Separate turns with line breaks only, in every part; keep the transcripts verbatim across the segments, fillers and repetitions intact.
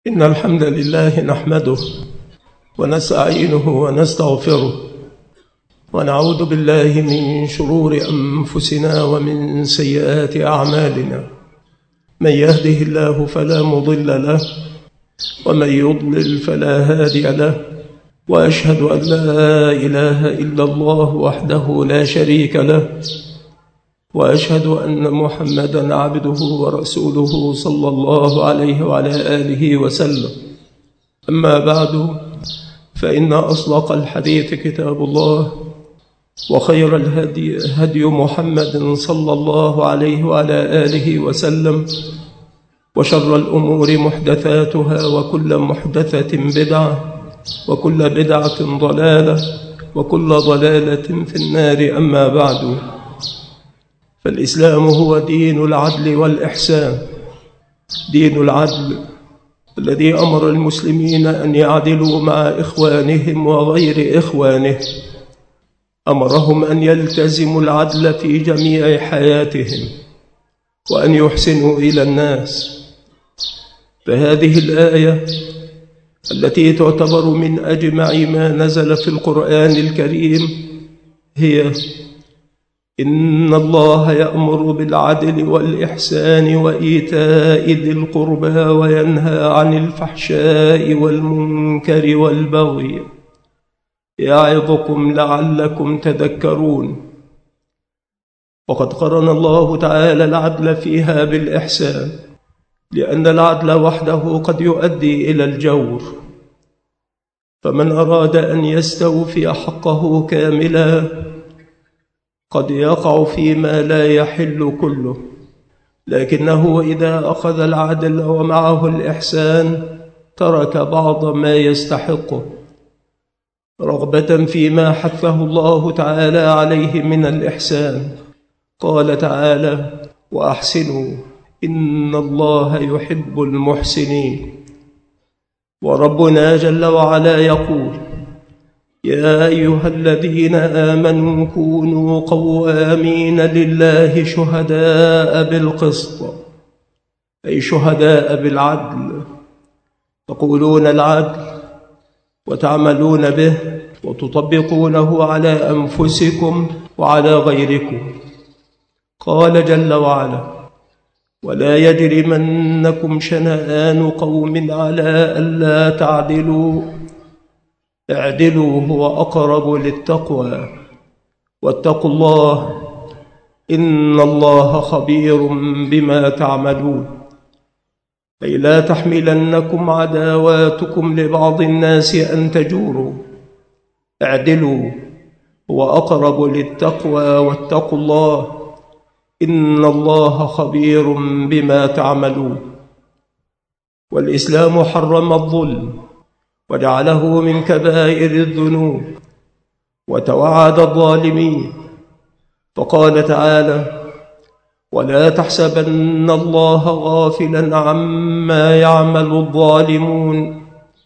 إن الحمد لله نحمده ونستعينه ونستغفره ونعوذ بالله من شرور أنفسنا ومن سيئات أعمالنا. من يهده الله فلا مضل له ومن يضلل فلا هادي له، وأشهد أن لا إله إلا الله وحده لا شريك له، وأشهد أن محمدًا عبده ورسوله صلى الله عليه وعلى آله وسلم. أما بعد، فإن أصدق الحديث كتاب الله، وخير الهدي هدي محمد صلى الله عليه وعلى آله وسلم، وشر الأمور محدثاتها، وكل محدثة بدعة، وكل بدعة ضلالة، وكل ضلالة في النار. أما بعد، فالإسلام هو دين العدل والإحسان، دين العدل الذي أمر المسلمين أن يعدلوا مع إخوانهم وغير إخوانهم، أمرهم أن يلتزموا العدل في جميع حياتهم وأن يحسنوا إلى الناس. فهذه الآية التي تعتبر من أجمع ما نزل في القرآن الكريم هي: إن الله يأمر بالعدل والإحسان وإيتاء ذي القربى وينهى عن الفحشاء والمنكر والبغي يعظكم لعلكم تذكرون. وقد قرن الله تعالى العدل فيها بالإحسان، لأن العدل وحده قد يؤدي إلى الجور، فمن أراد أن يستوفي حقه كاملا قد يقع فيما لا يحل كله، لكنه إذا أخذ العدل ومعه الإحسان ترك بعض ما يستحقه، رغبة فيما حثه الله تعالى عليه من الإحسان. قال تعالى: وأحسنوا إن الله يحب المحسنين. وربنا جل وعلا يقول: يا أيها الذين آمنوا كونوا قوامين لله شهداء بالقسط، أي شهداء بالعدل، تقولون العدل وتعملون به وتطبقونه على أنفسكم وعلى غيركم. قال جل وعلا: ولا يجرمنكم شنآن قوم على ألا تعدلوا اعدلوا هو أقرب للتقوى واتقوا الله إن الله خبير بما تعملون. أي لا تحملنكم عداواتكم لبعض الناس أن تجوروا، اعدلوا هو أقرب للتقوى واتقوا الله إن الله خبير بما تعملون. والإسلام حرم الظلم وجعله من كبائر الذنوب وتوعد الظالمين، فقال تعالى: ولا تحسبن الله غافلا عما يعمل الظالمون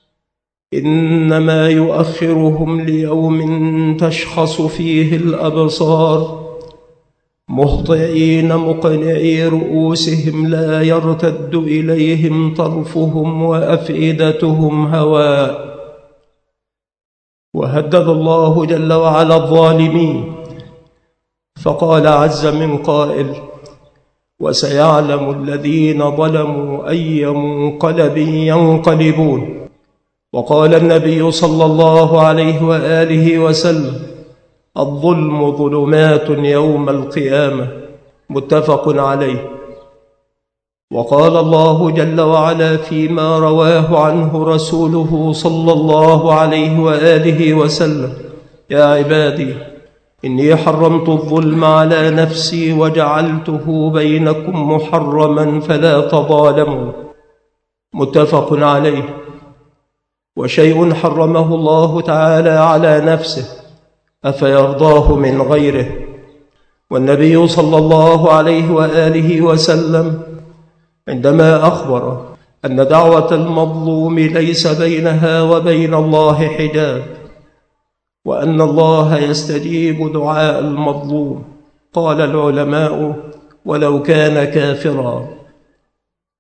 إنما يؤخرهم ليوم تشخص فيه الأبصار مهطعين مقنعي رؤوسهم لا يرتد إليهم طرفهم وأفئدتهم هواء. وهدد الله جل وعلا الظالمين، فقال عز من قائل: وسيعلم الذين ظلموا أي منقلب ينقلبون. وقال النبي صلى الله عليه وآله وسلم: الظلم ظلمات يوم القيامة، متفق عليه. وقال الله جل وعلا فيما رواه عنه رسوله صلى الله عليه وآله وسلم: يا عبادي إني حرمت الظلم على نفسي وجعلته بينكم محرما فلا تظالموا، متفق عليه. وشيء حرمه الله تعالى على نفسه أفيرضاه من غيره؟ والنبي صلى الله عليه وآله وسلم عندما أخبر أن دعوة المظلوم ليس بينها وبين الله حجاب، وأن الله يستجيب دعاء المظلوم، قال العلماء: ولو كان كافرا.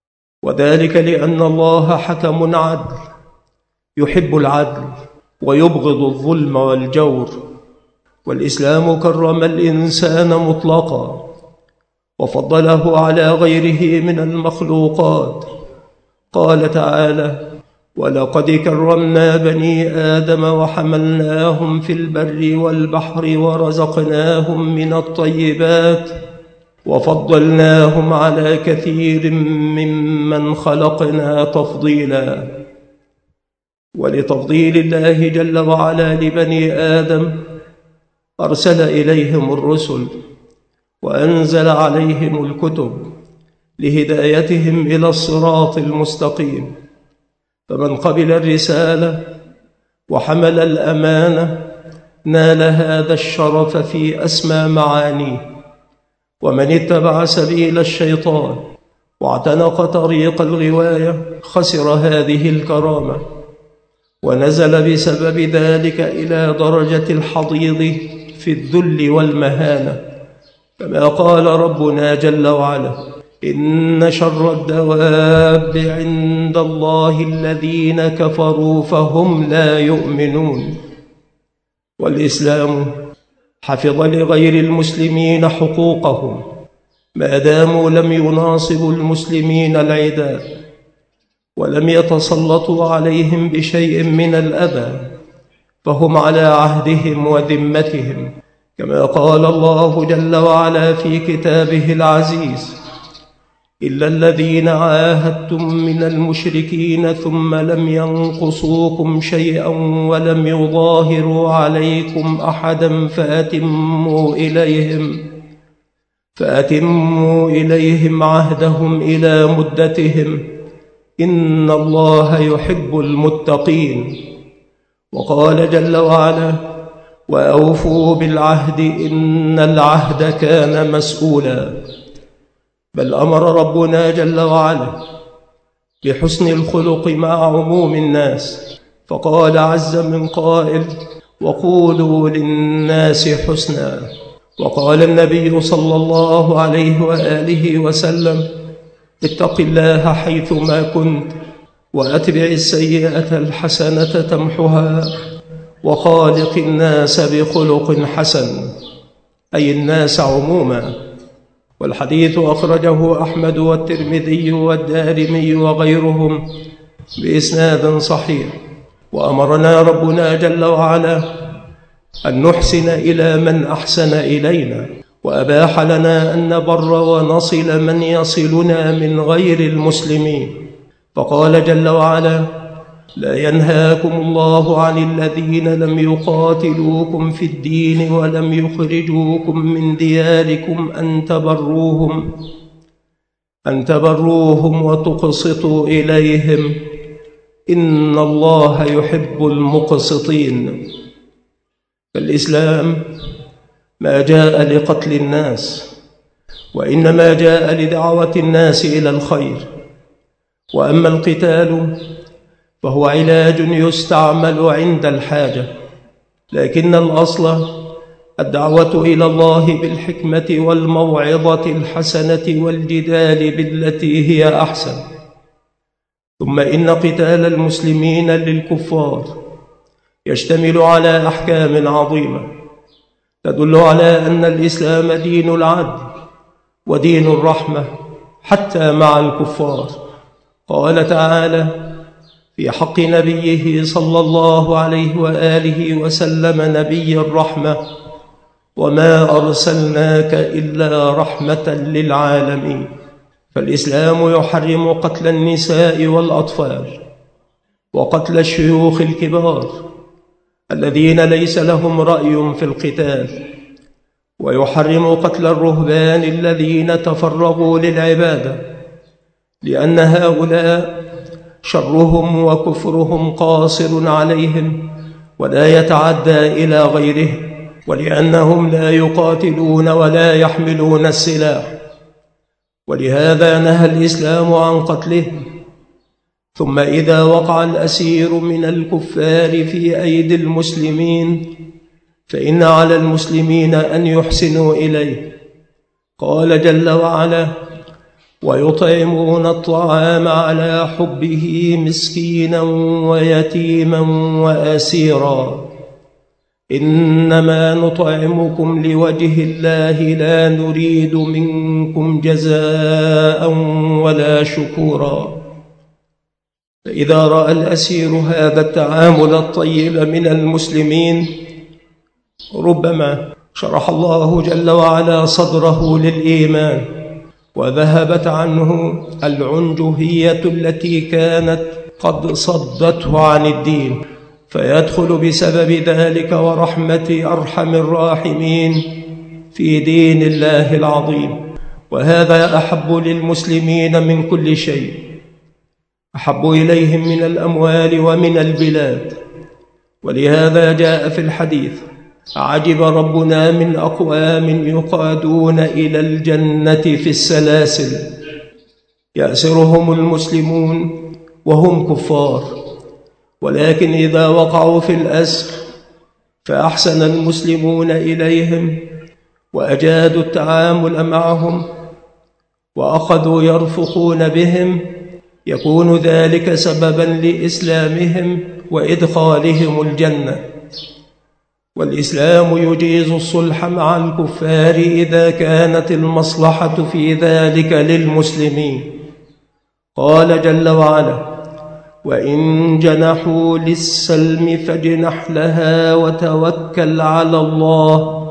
وذلك لأن الله حكم عدل يحب العدل ويبغض الظلم والجور، والإسلام كرم الإنسان مطلقا وفضله على غيره من المخلوقات. قال تعالى: ولقد كرمنا بني آدم وحملناهم في البر والبحر ورزقناهم من الطيبات وفضلناهم على كثير ممن خلقنا تفضيلا. ولتفضيل الله جل وعلا لبني آدم أرسل إليهم الرسل وأنزل عليهم الكتب لهدايتهم إلى الصراط المستقيم، فمن قبل الرسالة وحمل الأمانة نال هذا الشرف في أسمى معانيه، ومن اتبع سبيل الشيطان واعتنق طريق الغواية خسر هذه الكرامة، ونزل بسبب ذلك إلى درجة الحضيض في الذل والمهانة، كما قال ربنا جل وعلا: إن شر الدواب عند الله الذين كفروا فهم لا يؤمنون. والإسلام حفظ لغير المسلمين حقوقهم ما داموا لم يناصبوا المسلمين العداء ولم يتسلطوا عليهم بشيء من الأذى، فهم على عهدهم وذمتهم، كما قال الله جل وعلا في كتابه العزيز: إلا الذين عاهدتم من المشركين ثم لم ينقصوكم شيئا ولم يظاهروا عليكم أحدا فأتموا إليهم فأتموا إليهم عهدهم إلى مدتهم إن الله يحب المتقين. وقال جل وعلا: وأوفوا بالعهد إن العهد كان مسؤولا. بل أمر ربنا جل وعلا بحسن الخلق مع عموم الناس، فقال عز من قائل: وقولوا للناس حسنا. وقال النبي صلى الله عليه وآله وسلم: اتق الله حيثما كنت وأتبع السيئة الحسنة تمحها وخالق الناس بخلق حسن، أي الناس عموما. والحديث أخرجه أحمد والترمذي والدارمي وغيرهم بإسناد صحيح. وأمرنا ربنا جل وعلا أن نحسن إلى من أحسن إلينا، وأباح لنا أن نبر ونصل من يصلنا من غير المسلمين، فقال جل وعلا: لا ينهاكم الله عن الذين لم يقاتلوكم في الدين ولم يخرجوكم من دياركم أن تبروهم أن تبروهم وتقسطوا إليهم إن الله يحب المقسطين. فالإسلام ما جاء لقتل الناس، وإنما جاء لدعوة الناس إلى الخير. وأما القتال فهو علاج يستعمل عند الحاجة، لكن الأصل الدعوة إلى الله بالحكمة والموعظة الحسنة والجدال بالتي هي أحسن. ثم إن قتال المسلمين للكفار يشتمل على أحكام عظيمة تدل على أن الإسلام دين العدل ودين الرحمة حتى مع الكفار. قال تعالى في حق نبيه صلى الله عليه وآله وسلم نبي الرحمة: وما أرسلناك إلا رحمة للعالمين. فالإسلام يحرم قتل النساء والأطفال وقتل الشيوخ الكبار الذين ليس لهم رأي في القتال، ويحرم قتل الرهبان الذين تفرغوا للعبادة، لأن هؤلاء شرهم وكفرهم قاصر عليهم ولا يتعدى إلى غيرهم، ولأنهم لا يقاتلون ولا يحملون السلاح، ولهذا نهى الإسلام عن قتلهم. ثم إذا وقع الأسير من الكفار في أيدي المسلمين فإن على المسلمين أن يحسنوا إليه. قال جل وعلا: ويطعمون الطعام على حبه مسكينا ويتيما وأسيرا إنما نطعمكم لوجه الله لا نريد منكم جزاء ولا شكورا. فإذا رأى الأسير هذا التعامل الطيب من المسلمين ربما شرح الله جل وعلا صدره للإيمان وذهبت عنه العنجهية التي كانت قد صدته عن الدين، فيدخل بسبب ذلك ورحمة أرحم الراحمين في دين الله العظيم. وهذا أحب للمسلمين من كل شيء، أحب إليهم من الأموال ومن البلاد. ولهذا جاء في الحديث: عجب ربنا من أقوام يقادون إلى الجنة في السلاسل يأسرهم المسلمون وهم كفار، ولكن إذا وقعوا في الأسر فأحسن المسلمون إليهم وأجادوا التعامل معهم وأخذوا يرفقون بهم، يكون ذلك سببا لإسلامهم وإدخالهم الجنة. والإسلام يجيز الصلح مع الكفار إذا كانت المصلحة في ذلك للمسلمين. قال جل وعلا: وإن جنحوا للسلم فاجنح لها وتوكل على الله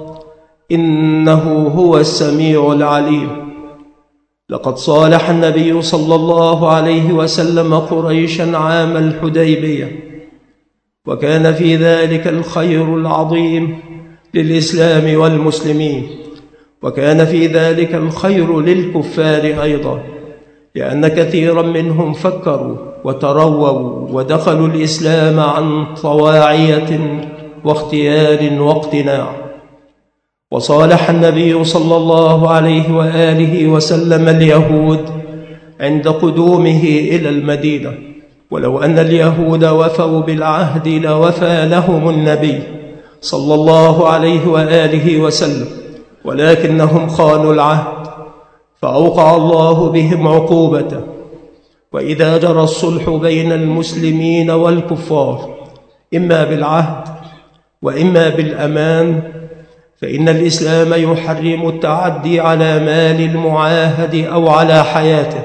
إنه هو السميع العليم. لقد صالح النبي صلى الله عليه وسلم قريشا عام الحديبية، وكان في ذلك الخير العظيم للإسلام والمسلمين، وكان في ذلك الخير للكفار أيضا، لأن كثيرا منهم فكروا وترووا ودخلوا الإسلام عن طواعية واختيار واقتناع. وصالح النبي صلى الله عليه وآله وسلم اليهود عند قدومه إلى المدينة، ولو أن اليهود وفوا بالعهد لوفى لهم النبي صلى الله عليه وآله وسلم، ولكنهم خانوا العهد فأوقع الله بهم عقوبته. وإذا جرى الصلح بين المسلمين والكفار إما بالعهد وإما بالأمان، فإن الإسلام يحرم التعدي على مال المعاهد أو على حياته،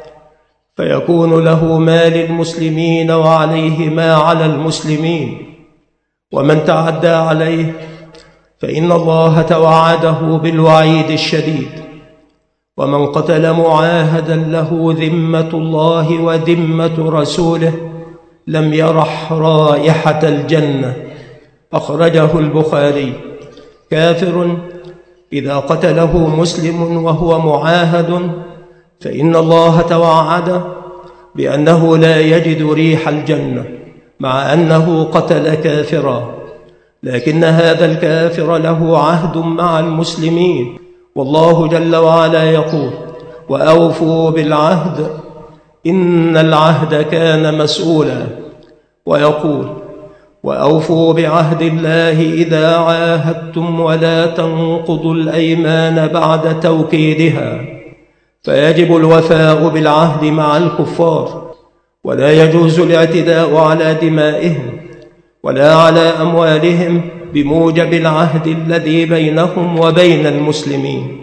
فيكون له ما للمسلمين وعليه ما على المسلمين. ومن تعدى عليه فإن الله توعده بالوعيد الشديد. ومن قتل معاهدا له ذمة الله وذمة رسوله لم يرح رائحة الجنة. أخرجه البخاري. كافر إذا قتله مسلم وهو معاهد فإن الله توعد بأنه لا يجد ريح الجنة مع أنه قتل كافرا، لكن هذا الكافر له عهد مع المسلمين، والله جل وعلا يقول: وأوفوا بالعهد إن العهد كان مسؤولا. ويقول: وأوفوا بعهد الله إذا عاهدتم ولا تنقضوا الأيمان بعد توكيدها. فيجب الوفاء بالعهد مع الكفار، ولا يجوز الاعتداء على دمائهم ولا على أموالهم بموجب العهد الذي بينهم وبين المسلمين.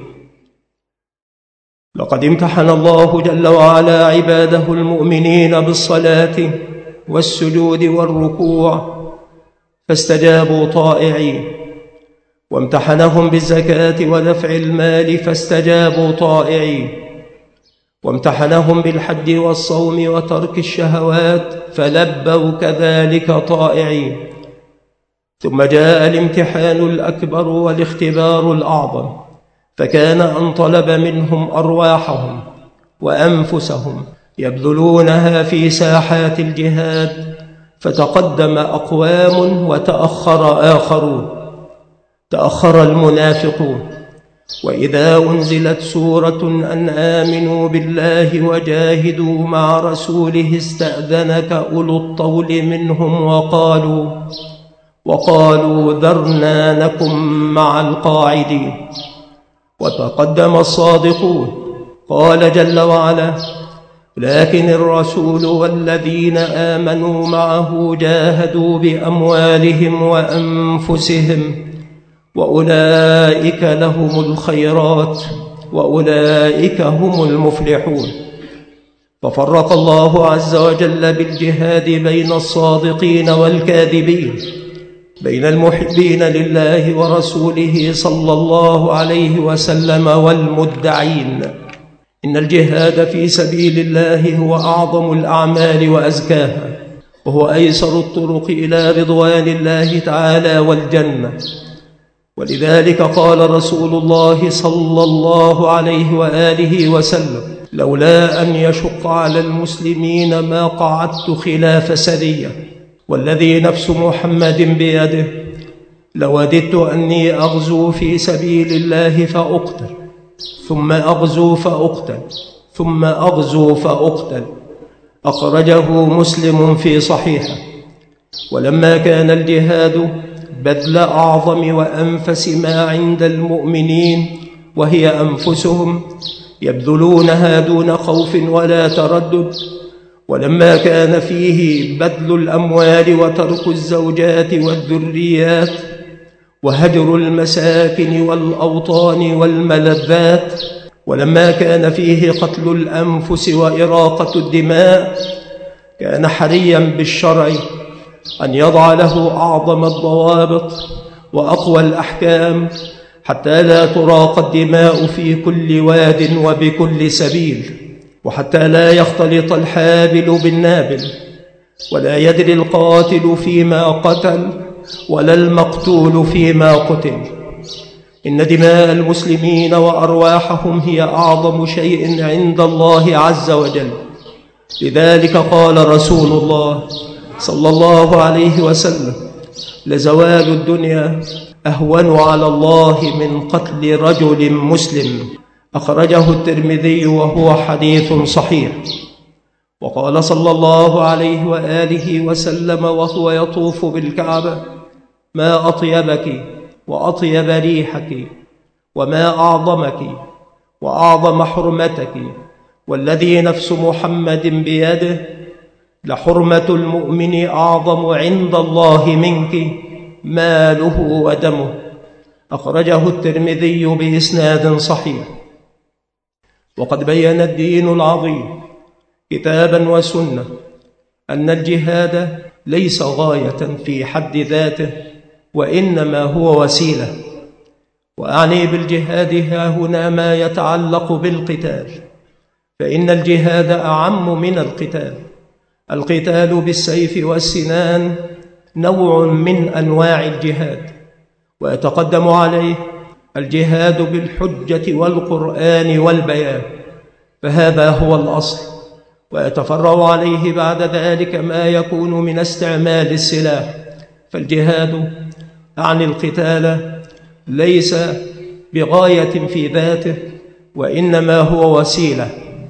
لقد امتحن الله جل وعلا عباده المؤمنين بالصلاة والسجود والركوع فاستجابوا طائعين، وامتحنهم بالزكاة ودفع المال فاستجابوا طائعين، وامتحنهم بالحج والصوم وترك الشهوات فلبوا كذلك طائعين. ثم جاء الامتحان الأكبر والاختبار الأعظم، فكان أن طلب منهم أرواحهم وأنفسهم يبذلونها في ساحات الجهاد، فتقدم أقوام وتأخر آخرون. تأخر المنافقون، وإذا أنزلت سورة أن آمنوا بالله وجاهدوا مع رسوله استأذنك أولو الطول منهم وقالوا وقالوا ذرنا نكن مع القاعدين. وتقدم الصادقون قال جل وعلا: لكن الرسول والذين آمنوا معه جاهدوا بأموالهم وأنفسهم وأولئك لهم الخيرات وأولئك هم المفلحون. ففرق الله عز وجل بالجهاد بين الصادقين والكاذبين، بين المحبين لله ورسوله صلى الله عليه وسلم والمدعين. إن الجهاد في سبيل الله هو أعظم الأعمال وأزكاها، وهو أيسر الطرق إلى رضوان الله تعالى والجنة. ولذلك قال رسول الله صلى الله عليه وآله وسلم: لولا أن يشق على المسلمين ما قعدت خلاف سرية، والذي نفس محمد بيده لوددت أني أغزو في سبيل الله فأقتل، ثم أغزو فأقتل، ثم أغزو فأقتل. أخرجه مسلم في صحيحه. ولما كان الجهاد بذل أعظم وأنفس ما عند المؤمنين، وهي أنفسهم، يبذلونها دون خوف ولا تردد، ولما كان فيه بذل الأموال وترك الزوجات والذريات وهجر المساكن والأوطان والملذات، ولما كان فيه قتل الأنفس وإراقة الدماء، كان حريا بالشرع أن يضع له أعظم الضوابط وأقوى الأحكام، حتى لا تراق الدماء في كل واد وبكل سبيل، وحتى لا يختلط الحابل بالنابل، ولا يدري القاتل فيما قتل ولا المقتول فيما قتل. إن دماء المسلمين وأرواحهم هي أعظم شيء عند الله عز وجل. لذلك قال رسول الله صلى الله عليه وسلم: لزوال الدنيا أهون على الله من قتل رجل مسلم. أخرجه الترمذي وهو حديث صحيح. وقال صلى الله عليه وآله وسلم وهو يطوف بالكعبة: ما أطيبك وأطيب ريحك، وما أعظمك وأعظم حرمتك، والذي نفس محمد بيده لحرمة المؤمن أعظم عند الله منك ماله ودمه. أخرجه الترمذي بإسناد صحيح. وقد بين الدين العظيم كتابا وسنة أن الجهاد ليس غاية في حد ذاته، وإنما هو وسيلة. وأعني بالجهاد ها هنا ما يتعلق بالقتال، فإن الجهاد أعم من القتال. القتال بالسيف والسنان نوع من أنواع الجهاد، ويتقدم عليه الجهاد بالحجة والقرآن والبيان، فهذا هو الأصل. ويتفرع عليه بعد ذلك ما يكون من استعمال السلاح. فالجهاد عن القتال ليس بغاية في ذاته، وإنما هو وسيلة.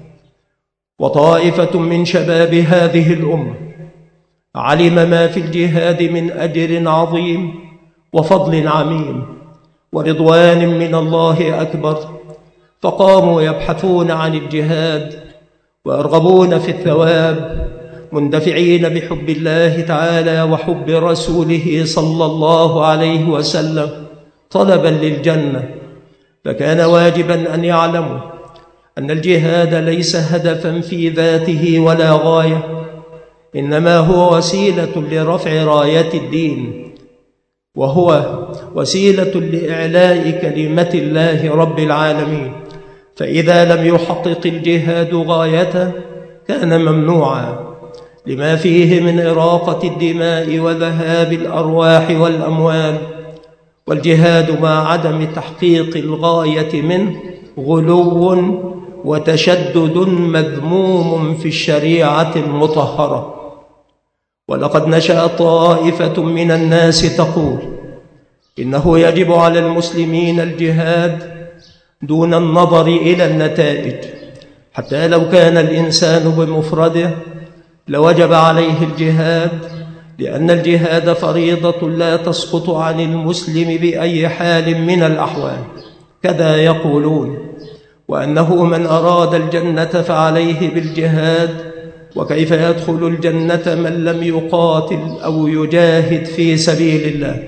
وطائفة من شباب هذه الأمة علم ما في الجهاد من أجر عظيم وفضل عميم ورضوان من الله أكبر، فقاموا يبحثون عن الجهاد ويرغبون في الثواب، مندفعين بحب الله تعالى وحب رسوله صلى الله عليه وسلم طلبا للجنة. فكان واجبا أن يعلموا أن الجهاد ليس هدفا في ذاته ولا غاية، إنما هو وسيلة لرفع راية الدين، وهو وسيلة لإعلاء كلمة الله رب العالمين. فإذا لم يحقق الجهاد غايته كان ممنوعا، لما فيه من إراقة الدماء وذهاب الأرواح والأموال. والجهاد مع عدم تحقيق الغاية منه غلو وتشدد مذموم في الشريعة المطهرة. ولقد نشأ طائفة من الناس تقول إنه يجب على المسلمين الجهاد دون النظر إلى النتائج، حتى لو كان الإنسان بمفرده لوجب عليه الجهاد، لأن الجهاد فريضة لا تسقط عن المسلم بأي حال من الأحوال. كذا يقولون. وأنه من أراد الجنة فعليه بالجهاد، وكيف يدخل الجنة من لم يقاتل أو يجاهد في سبيل الله.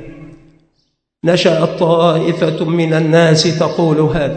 نشأت طائفة من الناس تقول هذا،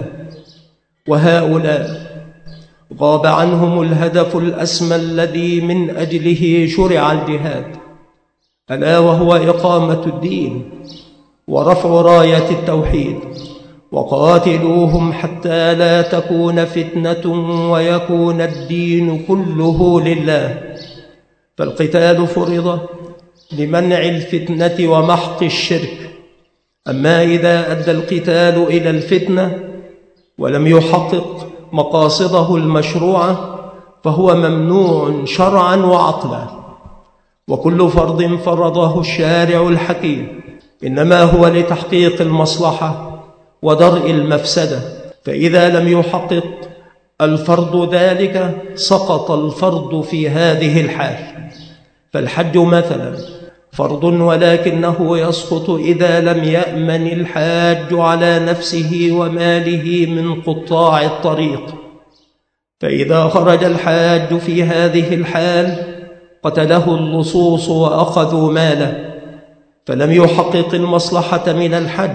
وهؤلاء غاب عنهم الهدف الأسمى الذي من أجله شرع الجهاد، ألا وهو إقامة الدين ورفع راية التوحيد. وقاتلوهم حتى لا تكون فتنة ويكون الدين كله لله. فالقتال فرض لمنع الفتنة ومحق الشرك. أما إذا أدى القتال إلى الفتنة ولم يحقق مقاصده المشروعة فهو ممنوع شرعا وعقلا. وكل فرض فرضه الشارع الحكيم إنما هو لتحقيق المصلحة ودرء المفسدة، فإذا لم يحقق الفرض ذلك سقط الفرض في هذه الحال. فالحج مثلا فرض ولكنه يسقط إذا لم يأمن الحاج على نفسه وماله من قطاع الطريق. فإذا خرج الحاج في هذه الحال قتله اللصوص وأخذوا ماله، فلم يحقق المصلحة من الحج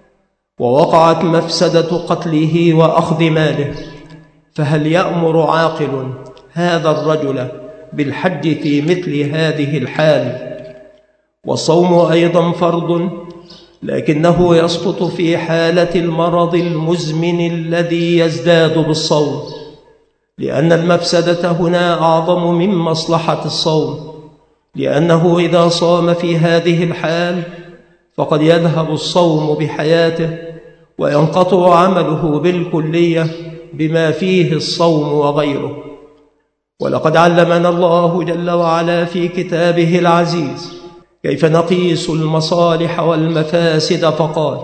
ووقعت مفسدة قتله وأخذ ماله. فهل يأمر عاقل هذا الرجل بالحج في مثل هذه الحال؟ والصوم أيضا فرض لكنه يسقط في حالة المرض المزمن الذي يزداد بالصوم، لأن المفسدة هنا أعظم من مصلحة الصوم، لأنه إذا صام في هذه الحال فقد يذهب الصوم بحياته وينقطع عمله بالكلية بما فيه الصوم وغيره. ولقد علمنا الله جل وعلا في كتابه العزيز كيف نقيس المصالح والمفاسد، فقال: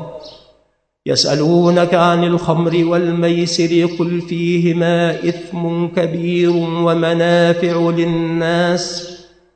يسألونك عن الخمر والميسر قل فيهما إثم كبير ومنافع للناس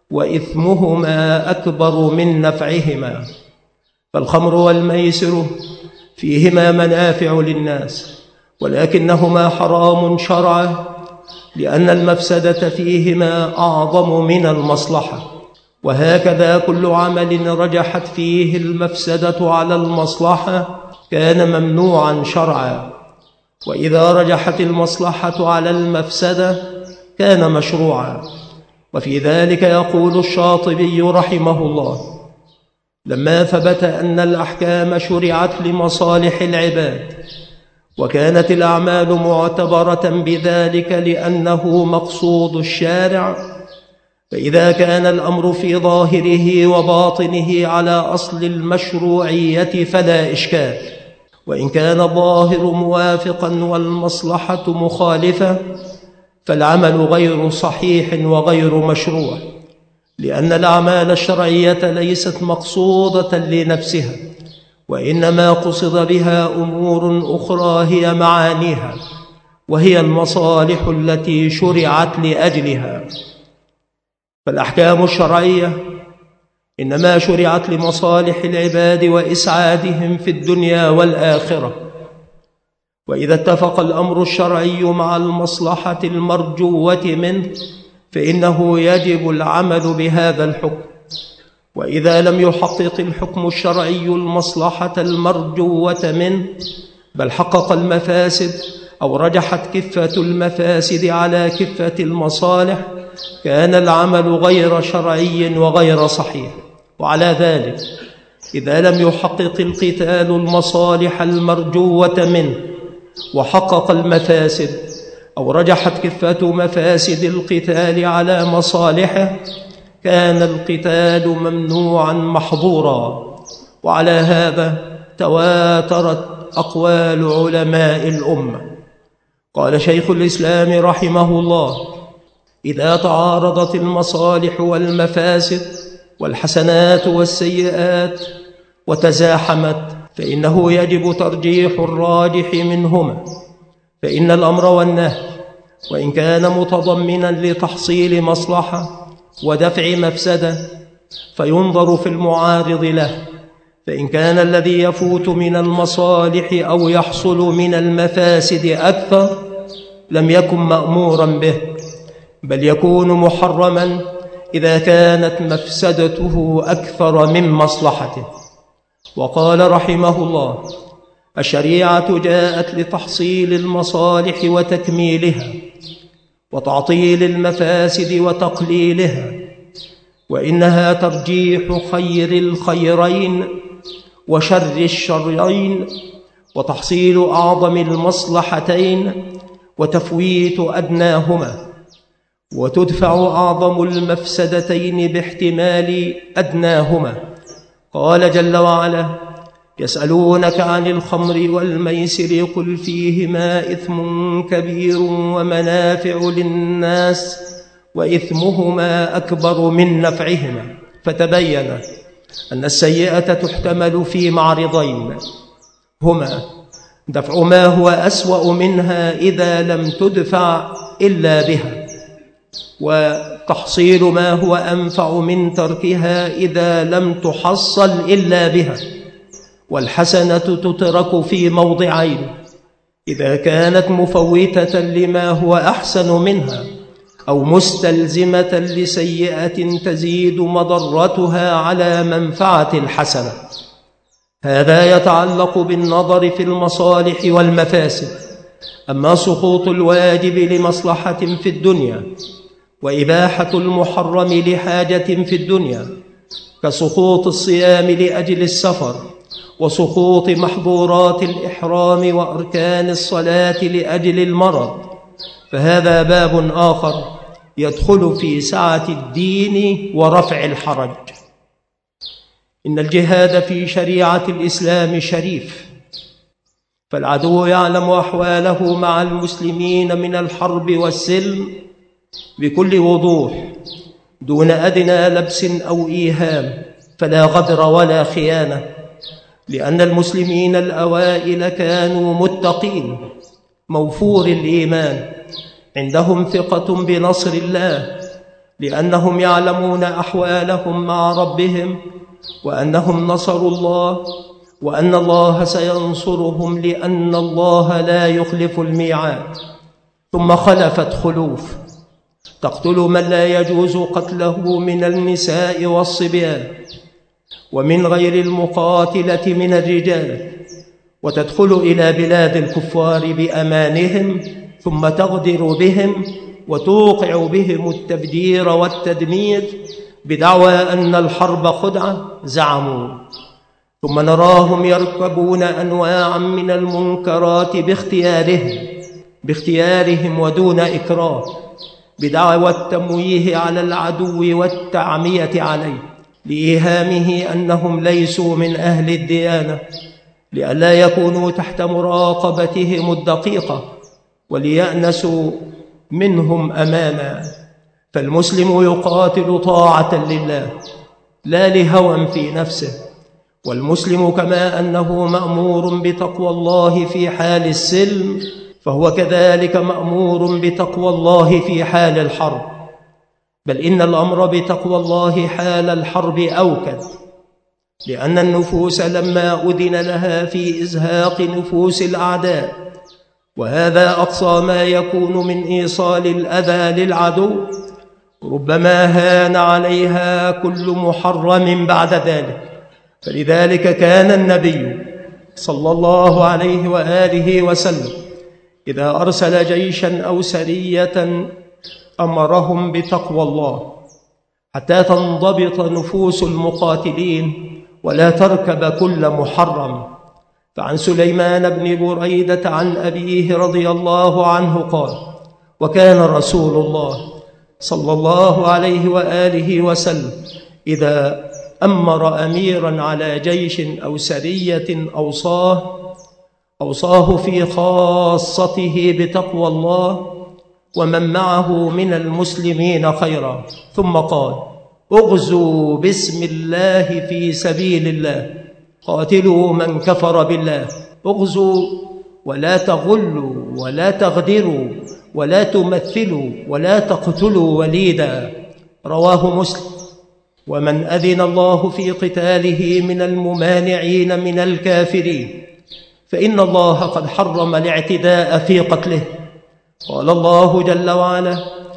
وإثمهما أكبر من نفعهما. فالخمر والميسر فيهما منافع للناس ولكنهما حرام شرعا، لأن المفسدة فيهما أعظم من المصلحة. وهكذا كل عمل رجحت فيه المفسدة على المصلحة كان ممنوعا شرعا، وإذا رجحت المصلحة على المفسدة كان مشروعا. وفي ذلك يقول الشاطبي رحمه الله: لما ثبت أن الأحكام شرعت لمصالح العباد وكانت الأعمال معتبرة بذلك لأنه مقصود الشارع، فإذا كان الأمر في ظاهره وباطنه على أصل المشروعية فلا إشكال، وإن كان الظاهر موافقا والمصلحة مخالفة فالعمل غير صحيح وغير مشروع، لأن الأعمال الشرعية ليست مقصودة لنفسها، وإنما قصد بها أمور أخرى هي معانيها، وهي المصالح التي شرعت لأجلها. فالأحكام الشرعية إنما شرعت لمصالح العباد وإسعادهم في الدنيا والآخرة. وإذا اتفق الأمر الشرعي مع المصلحة المرجوة منه فإنه يجب العمل بهذا الحكم. وإذا لم يحقق الحكم الشرعي المصلحة المرجوة منه بل حقق المفاسد أو رجحت كفة المفاسد على كفة المصالح كان العمل غير شرعي وغير صحيح. وعلى ذلك إذا لم يحقق القتال المصالح المرجوة منه وحقق المفاسد أو رجحت كفة مفاسد القتال على مصالحه كان القتال ممنوعا محظورا. وعلى هذا تواترت أقوال علماء الأمة. قال شيخ الإسلام رحمه الله: إذا تعارضت المصالح والمفاسد والحسنات والسيئات وتزاحمت فإنه يجب ترجيح الراجح منهما، فإن الأمر والنهي وإن كان متضمنا لتحصيل مصلحة ودفع مفسدة فينظر في المعارض له، فإن كان الذي يفوت من المصالح أو يحصل من المفاسد أكثر لم يكن مأمورا به، بل يكون محرما إذا كانت مفسدته أكثر من مصلحته. وقال رحمه الله: الشريعة جاءت لتحصيل المصالح وتكميلها، وتعطيل المفاسد وتقليلها، وإنها ترجيح خير الخيرين وشر الشرين، وتحصيل أعظم المصلحتين وتفويت أدناهما، وتدفع أعظم المفسدتين باحتمال أدناهما. قال جل وعلا: يسألونك عن الخمر والميسر قل فيهما إثم كبير ومنافع للناس وإثمهما أكبر من نفعهما. فتبين أن السيئة تحتمل في معرضين، هما دفع ما هو أسوأ منها إذا لم تدفع إلا بها، وتحصيل ما هو أنفع من تركها إذا لم تحصل إلا بها. والحسنة تترك في موضعين: إذا كانت مفوتة لما هو أحسن منها، أو مستلزمة لسيئة تزيد مضرتها على منفعة الحسنة. هذا يتعلق بالنظر في المصالح والمفاسد. أما سقوط الواجب لمصلحة في الدنيا وإباحة المحرم لحاجة في الدنيا، كسقوط الصيام لأجل السفر، وسقوط محظورات الإحرام وأركان الصلاة لأجل المرض، فهذا باب آخر يدخل في سعة الدين ورفع الحرج. إن الجهاد في شريعة الإسلام شريف، فالعدو يعلم أحواله مع المسلمين من الحرب والسلم بكل وضوح دون أدنى لبس أو إيهام، فلا غدر ولا خيانة، لأن المسلمين الأوائل كانوا متقين موفور الإيمان، عندهم ثقة بنصر الله، لأنهم يعلمون أحوالهم مع ربهم، وأنهم نصروا الله، وأن الله سينصرهم، لأن الله لا يخلف الميعاد. ثم خلفت خلوف تقتل من لا يجوز قتله من النساء والصبيان ومن غير المقاتلة من الرجال، وتدخل إلى بلاد الكفار بأمانهم، ثم تغدر بهم وتوقع بهم التبدير والتدمير بدعوى أن الحرب خدعة زعموا، ثم نراهم يركبون أنواعا من المنكرات باختيارهم باختيارهم ودون إكراه، بدعوى التمويه على العدو والتعمية عليه، لإيهامه أنهم ليسوا من أهل الديانة، لئلا يكونوا تحت مراقبتهم الدقيقة، وليأنسوا منهم أمانا. فالمسلم يقاتل طاعة لله لا لهوى في نفسه، والمسلم كما أنه مأمور بتقوى الله في حال السلم، فهو كذلك مأمور بتقوى الله في حال الحرب، بل إن الأمر بتقوى الله حال الحرب أوكد، لأن النفوس لما أذن لها في إزهاق نفوس الأعداء، وهذا أقصى ما يكون من إيصال الأذى للعدو، ربما هان عليها كل محرم بعد ذلك. فلذلك كان النبي صلى الله عليه وآله وسلم إذا أرسل جيشا أو سرية أمرهم بتقوى الله حتى تنضبط نفوس المقاتلين ولا تركب كل محرم. فعن سليمان بن بريدة عن أبيه رضي الله عنه قال: وكان رسول الله صلى الله عليه وآله وسلم إذا أمر أميرا على جيش أو سرية أوصاه أوصاه في خاصته بتقوى الله ومن معه من المسلمين خيرا، ثم قال: اغزوا بسم الله في سبيل الله، قاتلوا من كفر بالله، اغزوا ولا تغلوا ولا تغدروا ولا تمثلوا ولا تقتلوا وليدا. رواه مسلم. ومن أذن الله في قتاله من الممانعين من الكافرين فإن الله قد حرم الاعتداء في قتله. قال الله جل وعلا: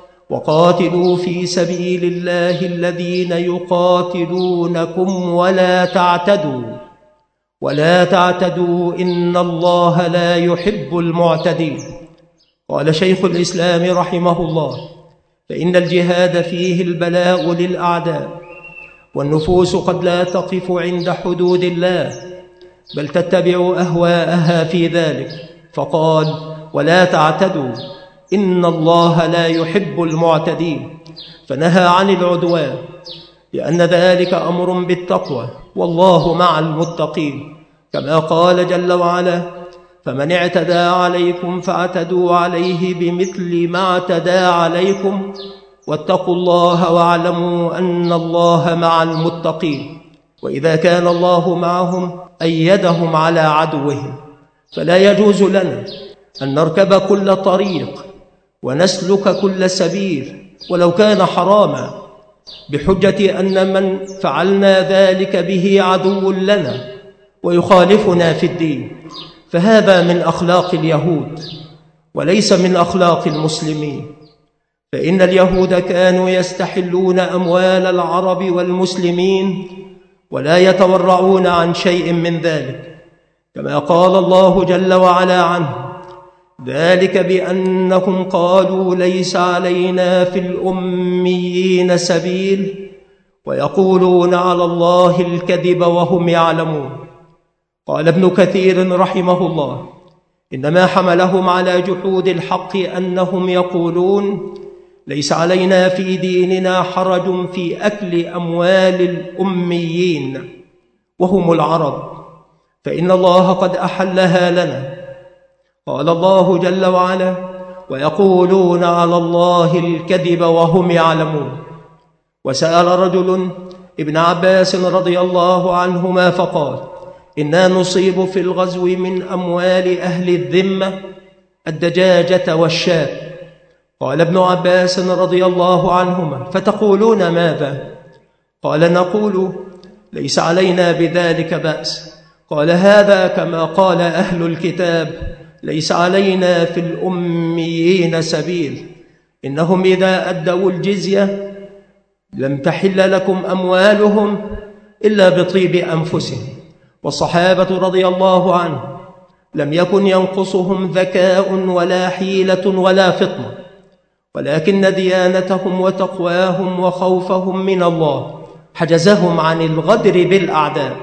وقاتلوا في سبيل الله الذين يقاتلونكم ولا تعتدوا ولا تعتدوا إن الله لا يحب المعتدين. قال شيخ الإسلام رحمه الله: فإن الجهاد فيه البلاء للأعداء، والنفوس قد لا تقف عند حدود الله بل تتبع أهواءها في ذلك، فقال: ولا تعتدوا إن الله لا يحب المعتدين، فنهى عن العدوان لأن ذلك أمر بالتقوى والله مع المتقين، كما قال جل وعلا: فمن اعتدى عليكم فاعتدوا عليه بمثل ما اعتدى عليكم واتقوا الله واعلموا أن الله مع المتقين. وإذا كان الله معهم أيدهم على عدوهم، فلا يجوز لنا أن نركب كل طريق ونسلك كل سبيل ولو كان حراما بحجة أن من فعلنا ذلك به عدو لنا ويخالفنا في الدين، فهذا من أخلاق اليهود وليس من أخلاق المسلمين. فإن اليهود كانوا يستحلون أموال العرب والمسلمين ولا يتورعون عن شيء من ذلك، كما قال الله جل وعلا عنه: ذلك بأنهم قالوا ليس علينا في الأميين سبيل ويقولون على الله الكذب وهم يعلمون. قال ابن كثير رحمه الله: إنما حملهم على جحود الحق أنهم يقولون ليس علينا في ديننا حرج في أكل أموال الأميين وهم العرب، فإن الله قد أحلها لنا. قال الله جل وعلا: ويقولون على الله الكذب وهم يعلمون. وسأل رجل ابن عباس رضي الله عنهما فقال: إنا نصيب في الغزو من أموال أهل الذمة الدجاجة والشاة. قال ابن عباس رضي الله عنهما: فتقولون ماذا؟ قال: نقول ليس علينا بذلك بأس. قال: هذا كما قال أهل الكتاب: ليس علينا في الأميين سبيل، إنهم إذا أدوا الجزية لم تحل لكم أموالهم إلا بطيب أنفسهم. والصحابة رضي الله عنهم لم يكن ينقصهم ذكاء ولا حيلة ولا فطنة، ولكن ديانتهم وتقواهم وخوفهم من الله حجزهم عن الغدر بالأعداء.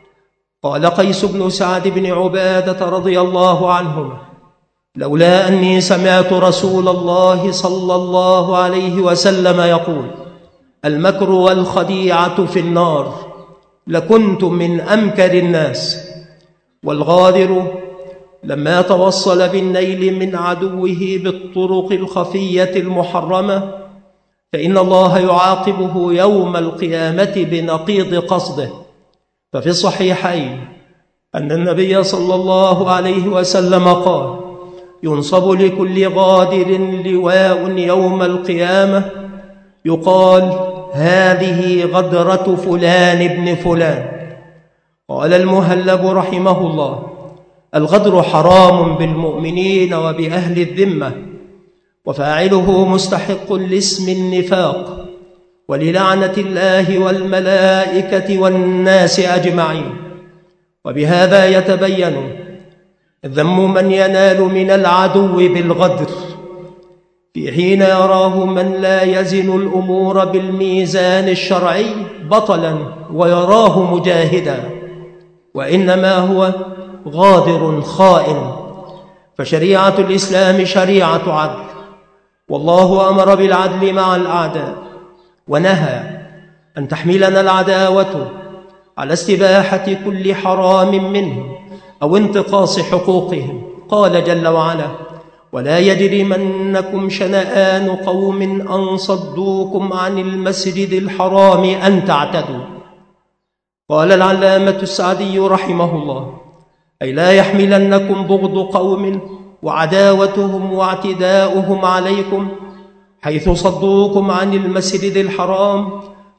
قال قيس بن سعد بن عبادة رضي الله عنهما: لولا أني سمعت رسول الله صلى الله عليه وسلم يقول: المكر والخديعة في النار، لكنت من أمكر الناس. والغادر لما توصل بالنيل من عدوه بالطرق الخفية المحرمة فإن الله يعاقبه يوم القيامة بنقيض قصده. ففي الصحيحين أن النبي صلى الله عليه وسلم قال: ينصب لكل غادر لواء يوم القيامة يقال: هذه غدرة فلان ابن فلان. قال المهلب رحمه الله: الغدر حرام بالمؤمنين وبأهل الذمة، وفاعله مستحق لاسم النفاق وللعنة الله والملائكة والناس أجمعين. وبهذا يتبين ذم من ينال من العدو بالغدر في حين يراه من لا يزن الأمور بالميزان الشرعي بطلا ويراه مجاهدا، وإنما هو غادر خائن. فشريعة الإسلام شريعة عدل، والله أمر بالعدل مع الأعداء ونهى أن تحملنا العداوة على استباحة كل حرام منهم أو انتقاص حقوقهم. قال جل وعلا: ولا يجرمنكم شنآن قوم أن صدوكم عن المسجد الحرام أن تعتدوا. قال العلامة السعدي رحمه الله: أي لا يحملنكم بغض قوم وعداوتهم واعتداؤهم عليكم حيث صدوكم عن المسجد الحرام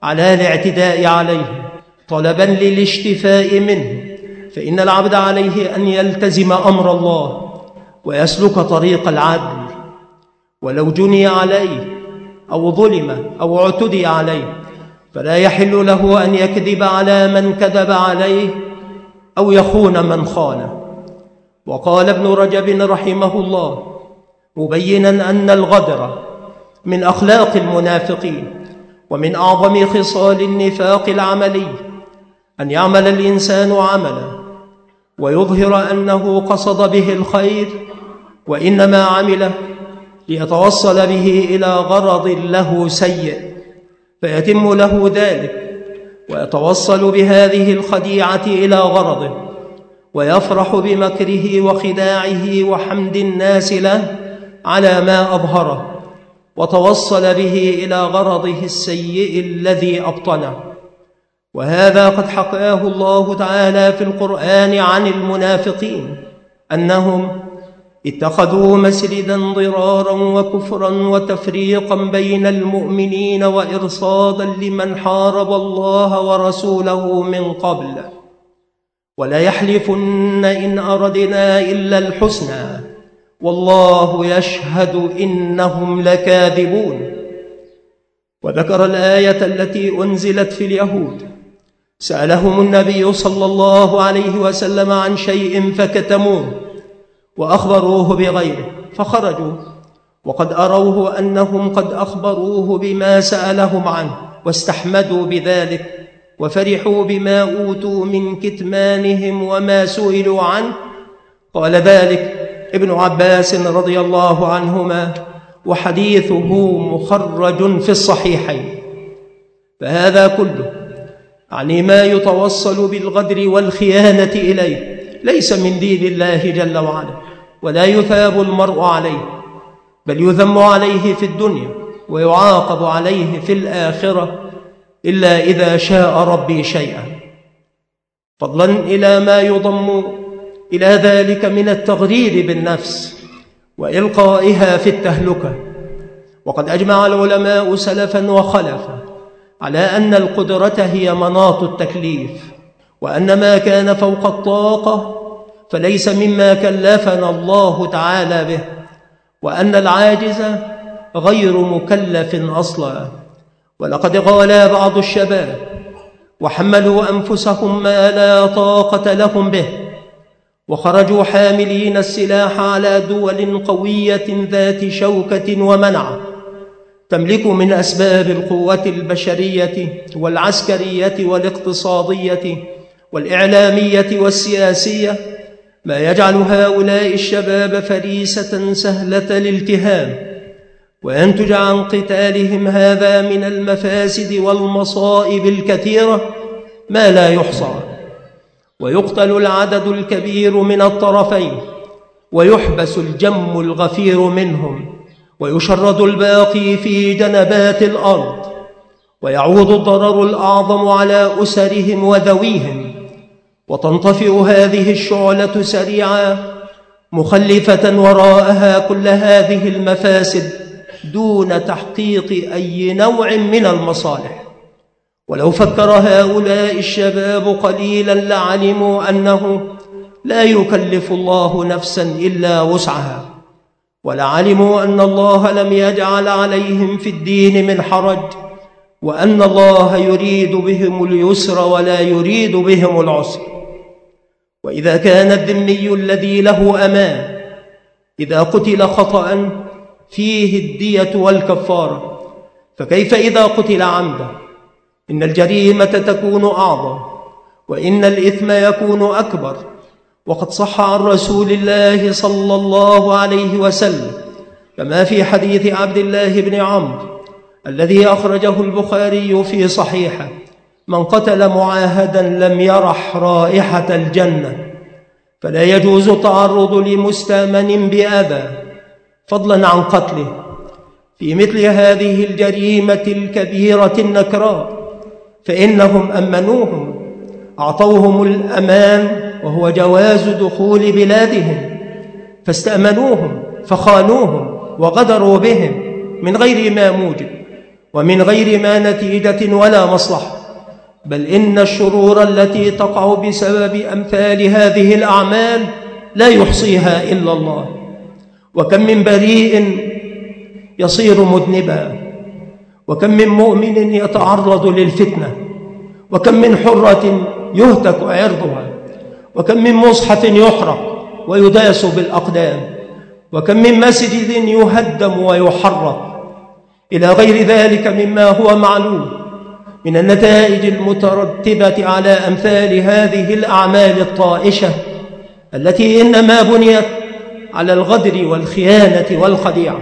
على الاعتداء عليه طلبا للاشتفاء منه، فإن العبد عليه أن يلتزم أمر الله ويسلك طريق العدل، ولو جني عليه أو ظلم أو اعتدي عليه فلا يحل له أن يكذب على من كذب عليه أو يخون من خانه. وقال ابن رجب رحمه الله مبينا أن الغدر من أخلاق المنافقين ومن أعظم خصال النفاق العملي أن يعمل الإنسان عملا ويظهر أنه قصد به الخير وإنما عمله ليتوصل به إلى غرض له سيء، فيتم له ذلك ويتوصل بهذه الخديعة إلى غرضه ويفرح بمكره وخداعه وحمد الناس له على ما أظهره وتوصل به إلى غرضه السيء الذي أبطنه. وهذا قد حكاه الله تعالى في القرآن عن المنافقين أنهم اتخذوا مسجدا ضرارا وكفرا وتفريقا بين المؤمنين وإرصادا لمن حارب الله ورسوله من قبل، ولا يحلفن إن أردنا إلا الحسنى والله يشهد إنهم لكاذبون. وذكر الآية التي أنزلت في اليهود، سألهم النبي صلى الله عليه وسلم عن شيء فكتموه وأخبروه بغيره فخرجوا وقد أروه أنهم قد أخبروه بما سألهم عنه واستحمدوا بذلك وفرحوا بما أوتوا من كتمانهم وما سئلوا عنه. قال ذلك ابن عباس رضي الله عنهما وحديثه مخرج في الصحيحين. فهذا كله يعني ما يتوصل بالغدر والخيانة إليه ليس من دين الله جل وعلا، ولا يثاب المرء عليه بل يذم عليه في الدنيا ويعاقب عليه في الآخرة إلا إذا شاء ربي شيئا، فضلا إلى ما يضم إلى ذلك من التغرير بالنفس وإلقائها في التهلكة. وقد أجمع العلماء سلفا وخلفا على أن القدرة هي مناط التكليف، وأن ما كان فوق الطاقة فليس مما كلفنا الله تعالى به، وأن العاجز غير مكلف أصلا. ولقد غالى بعض الشباب وحملوا أنفسهم ما لا طاقة لهم به، وخرجوا حاملين السلاح على دول قوية ذات شوكة ومنع تملك من أسباب القوة البشرية والعسكرية والاقتصادية والإعلامية والسياسية ما يجعل هؤلاء الشباب فريسة سهلة الالتهام، وينتج عن قتالهم هذا من المفاسد والمصائب الكثيرة ما لا يحصى، ويقتل العدد الكبير من الطرفين ويحبس الجم الغفير منهم ويشرد الباقي في جنبات الأرض، ويعود الضرر الأعظم على أسرهم وذويهم، وتنطفئ هذه الشعلة سريعا مخلفة وراءها كل هذه المفاسد دون تحقيق أي نوع من المصالح. ولو فكر هؤلاء الشباب قليلا لعلموا أنه لا يكلف الله نفسا إلا وسعها، ولعلموا أن الله لم يجعل عليهم في الدين من حرج، وأن الله يريد بهم اليسر ولا يريد بهم العسر. وإذا كان الذمي الذي له أمان إذا قتل خطأ فيه الدية والكفارة، فكيف إذا قتل عمدا؟ إن الجريمة تكون أعظم وإن الإثم يكون أكبر. وقد صح عن رسول الله صلى الله عليه وسلم كما في حديث عبد الله بن عمرو الذي أخرجه البخاري في صحيحه: من قتل معاهدا لم يرح رائحة الجنة، فلا يجوز التعرض لمستأمن بأذى فضلا عن قتله في مثل هذه الجريمة الكبيرة النكراء، فإنهم أمنوهم، أعطوهم الأمان وهو جواز دخول بلادهم، فاستأمنوهم فخانوهم وغدروا بهم من غير ما موجب، ومن غير ما نتيجة ولا مصلحة، بل إن الشرور التي تقع بسبب أمثال هذه الأعمال لا يحصيها إلا الله. وكم من بريء يصير مذنبا، وكم من مؤمن يتعرض للفتنة، وكم من حرة يهتك عرضها، وكم من مصحف يحرق ويداس بالأقدام، وكم من مسجد يهدم ويحرق، إلى غير ذلك مما هو معلوم من النتائج المترتبة على أمثال هذه الأعمال الطائشة التي إنما بنيت على الغدر والخيانة والخديعة.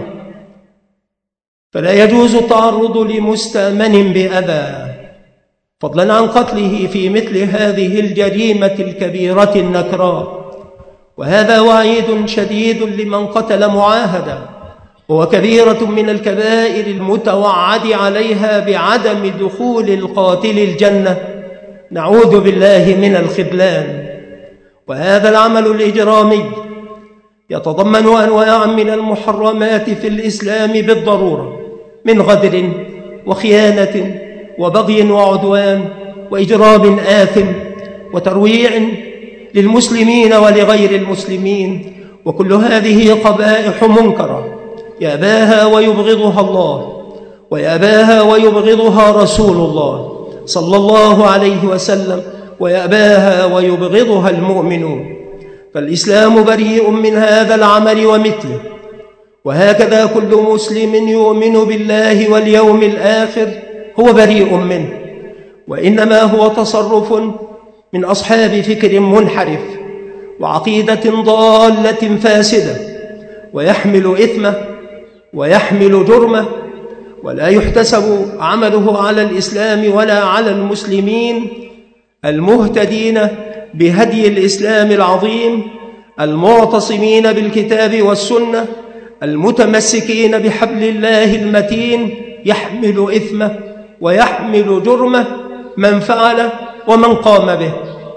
فلا يجوز التعرض لمستأمن بأذى، فضلا عن قتله في مثل هذه الجريمة الكبيرة النكراء. وهذا وعيد شديد لمن قتل معاهدا، هو كبيرة من الكبائر المتوعد عليها بعدم دخول القاتل الجنة، نعوذ بالله من الخذلان. وهذا العمل الإجرامي يتضمن أنواع من المحرمات في الإسلام بالضرورة، من غدر وخيانة وبغي وعدوان وإجرام آثم وترويع للمسلمين ولغير المسلمين، وكل هذه قبائح منكرة يأباها ويبغضها الله، ويأباها ويبغضها رسول الله صلى الله عليه وسلم، ويأباها ويبغضها المؤمنون. فالإسلام بريء من هذا العمل ومثله، وهكذا كل مسلم يؤمن بالله واليوم الآخر هو بريء منه، وإنما هو تصرف من أصحاب فكر منحرف وعقيدة ضالة فاسدة، ويحمل إثمه ويحمل جرمه، ولا يحتسب عمله على الإسلام ولا على المسلمين المهتدين بهدي الإسلام العظيم، المعتصمين بالكتاب والسنة، المتمسكين بحبل الله المتين. يحمل إثمه ويحمل جرمه من فعل ومن قام به،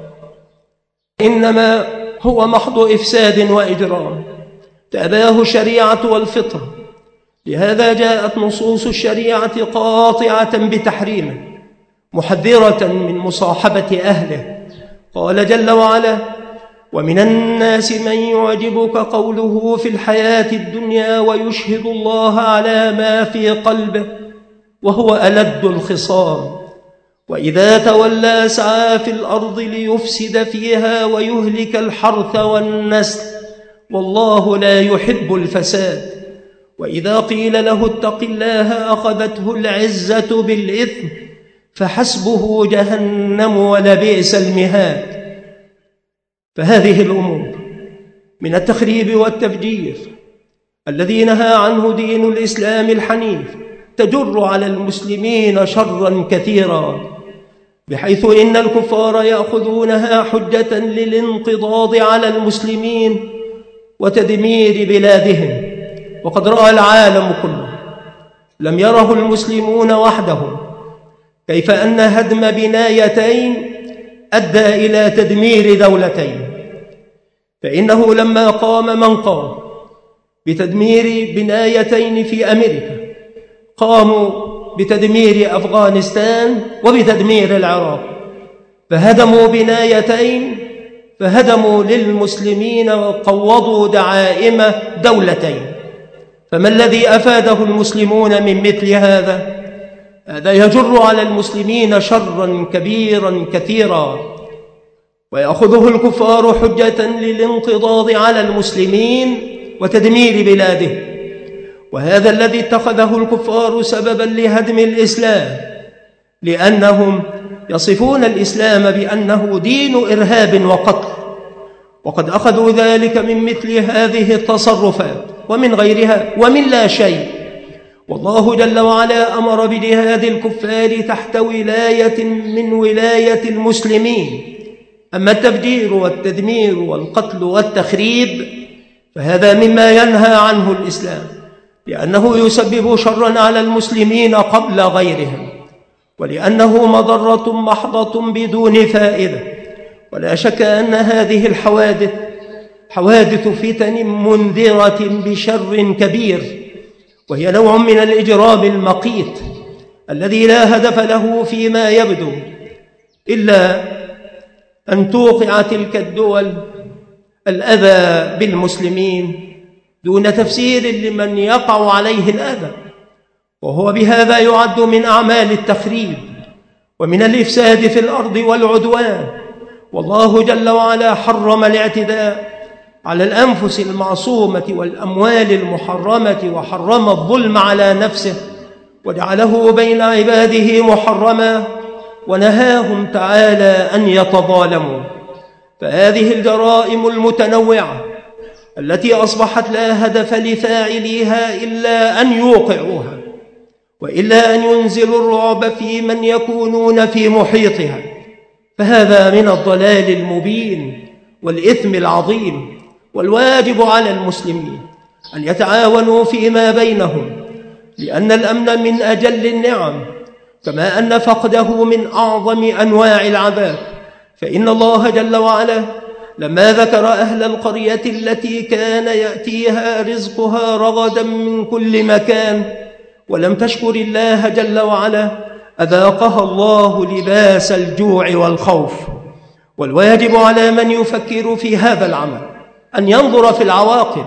إنما هو محض إفساد وإجرام تأباه الشريعة والفطرة. لهذا جاءت نصوص الشريعة قاطعة بتحريمه، محذرة من مصاحبة أهله. قال جل وعلا: ومن الناس من يعجبك قوله في الحياة الدنيا ويشهد الله على ما في قلبه وهو ألد الخصام، وإذا تولى سعى في الأرض ليفسد فيها ويهلك الحرث والنسل والله لا يحب الفساد، وإذا قيل له اتق الله أخذته العزة بالإثم فحسبه جهنم ولبئس المهاد. فهذه الأمور من التخريب والتفجير الذي نهى عنه دين الإسلام الحنيف تجر على المسلمين شرا كثيرا، بحيث إن الكفار يأخذونها حجة للانقضاض على المسلمين وتدمير بلادهم. وقد رأى العالم كله، لم يره المسلمون وحدهم، كيف أن هدم بنايتين أدى إلى تدمير دولتين. فإنه لما قام من قام بتدمير بنايتين في أمريكا، قاموا بتدمير أفغانستان وبتدمير العراق، فهدموا بنايتين، فهدموا للمسلمين وقوضوا دعائم دولتين. فما الذي أفاده المسلمون من مثل هذا؟ هذا يجر على المسلمين شرا كبيرا كثيرا، ويأخذه الكفار حجة للانقضاض على المسلمين وتدمير بلاده. وهذا الذي اتخذه الكفار سببا لهدم الإسلام، لأنهم يصفون الإسلام بأنه دين إرهاب وقتل، وقد أخذوا ذلك من مثل هذه التصرفات ومن غيرها ومن لا شيء. والله جل وعلا أمر بجهاد الكفار تحت ولاية من ولاية المسلمين. أما التفجير والتدمير والقتل والتخريب فهذا مما ينهى عنه الإسلام، لأنه يسبب شرا على المسلمين قبل غيرهم، ولأنه مضرة محضة بدون فائدة. ولا شك أن هذه الحوادث حوادث فتن منذرة بشر كبير، وهي نوع من الإجرام المقيت الذي لا هدف له فيما يبدو إلا أن توقع تلك الدول الأذى بالمسلمين دون تفسير لمن يقع عليه الأذى، وهو بهذا يعد من أعمال التخريب ومن الإفساد في الأرض والعدوان. والله جل وعلا حرم الاعتداء على الأنفس المعصومة والأموال المحرمة، وحرم الظلم على نفسه وجعله بين عباده محرما، ونهاهم تعالى أن يتظالموا. فهذه الجرائم المتنوعة التي أصبحت لا هدف لفاعليها إلا أن يوقعوها، وإلا أن ينزلوا الرعب في من يكونون في محيطها، فهذا من الضلال المبين والإثم العظيم. والواجب على المسلمين أن يتعاونوا فيما بينهم، لأن الأمن من أجل النعم، كما أن فقده من أعظم أنواع العذاب. فإن الله جل وعلا لما ذكر أهل القرية التي كان يأتيها رزقها رغدا من كل مكان ولم تشكر الله جل وعلا، أذاقها الله لباس الجوع والخوف. والواجب على من يفكر في هذا العمل أن ينظر في العواقب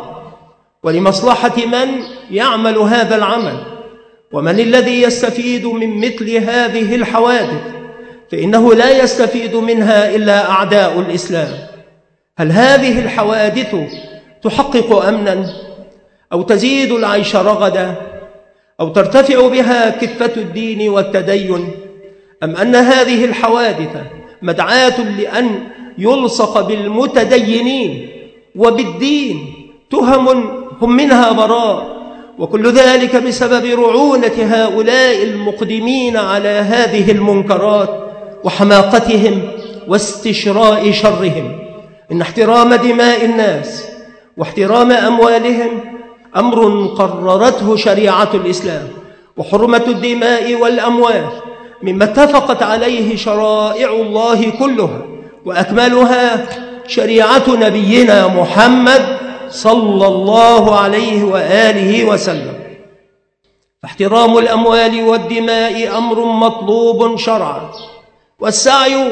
ولمصلحة من يعمل هذا العمل، ومن الذي يستفيد من مثل هذه الحوادث، فإنه لا يستفيد منها إلا أعداء الإسلام. هل هذه الحوادث تحقق أمنا أو تزيد العيش رغدا أو ترتفع بها كفة الدين والتدين، أم أن هذه الحوادث مدعاة لأن يلصق بالمتدينين وبالدين تهم هم منها براء، وكل ذلك بسبب رعونة هؤلاء المقدمين على هذه المنكرات وحماقتهم واستشراء شرهم؟ إن احترام دماء الناس واحترام أموالهم أمر قررته شريعة الإسلام، وحرمة الدماء والأموال مما اتفقت عليه شرائع الله كلها، وأكملها شريعة نبينا محمد صلى الله عليه وآله وسلم. فاحترام الأموال والدماء أمر مطلوب شرعا، والسعي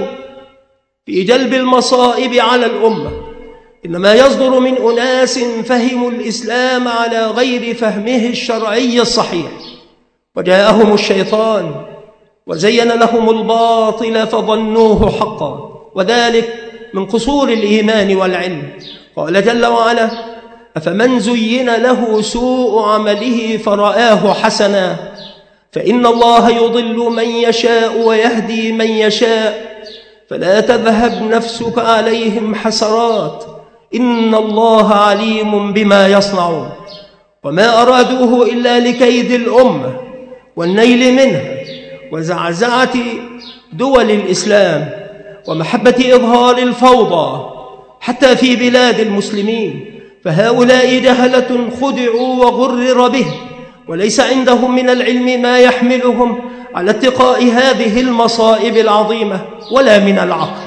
في جلب المصائب على الأمة إنما يصدر من أناس فهموا الإسلام على غير فهمه الشرعي الصحيح، وجاءهم الشيطان وزين لهم الباطل فظنوه حقا، وذلك من قصور الإيمان والعلم. قال جل وعلا: أفمن زين له سوء عمله فرآه حسنا فإن الله يضل من يشاء ويهدي من يشاء فلا تذهب نفسك عليهم حسرات إن الله عليم بما يصنعون. وما أرادوه إلا لكيد الأمة والنيل منها وزعزعة دول الإسلام ومحبة إظهار الفوضى حتى في بلاد المسلمين. فهؤلاء جهلة خدعوا وغرر به، وليس عندهم من العلم ما يحملهم على اتقاء هذه المصائب العظيمة ولا من العقل.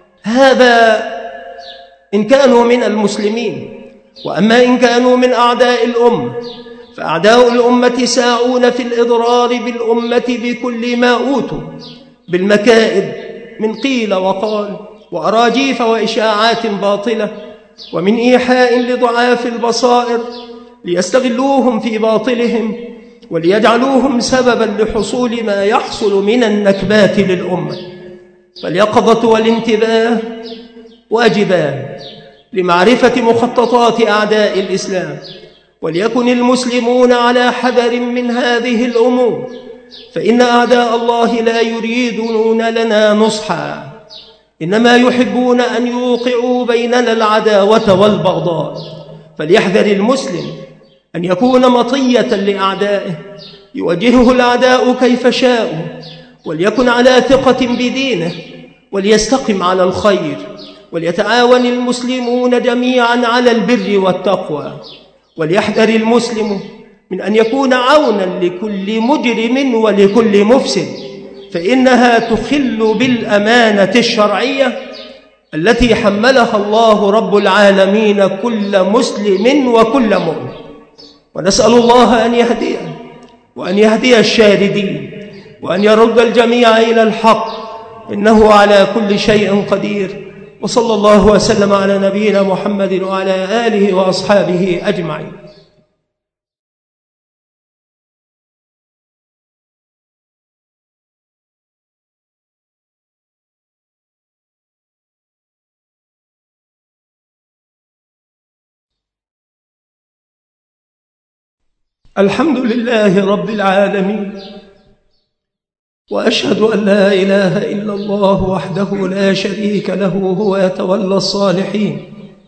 هذا إن كانوا من المسلمين. وأما إن كانوا من أعداء الأمة فأعداء الأمة ساعون في الإضرار بالأمة بكل ما أوتوا بالمكائد من قيل وقال وأراجيف وإشاعات باطلة، ومن إيحاء لضعاف البصائر ليستغلوهم في باطلهم وليجعلوهم سببا لحصول ما يحصل من النكبات للأمة. فاليقظة والانتباه واجبان لمعرفة مخططات أعداء الإسلام، وليكن المسلمون على حذر من هذه الأمور، فإن أعداء الله لا يريدون لنا نصحا، إنما يحبون أن يوقعوا بيننا العداوة والبغضاء. فليحذر المسلم أن يكون مطية لأعدائه يوجهه الأعداء كيف شاءوا، وليكن على ثقة بدينه وليستقم على الخير، وليتعاون المسلمون جميعا على البر والتقوى. وليحذر المسلم من أن يكون عونا لكل مجرم ولكل مفسد، فإنها تخل بالأمانة الشرعية التي حملها الله رب العالمين كل مسلم وكل مؤمن. ونسأل الله أن يهديه وأن يهدي الشاردين وأن يرد الجميع إلى الحق، إنه على كل شيء قدير. وصلى الله وسلم على نبينا محمد وعلى آله وأصحابه أجمعين. الحمد لله رب العالمين، وأشهد أن لا إله إلا الله وحده لا شريك له هو يتولى الصالحين،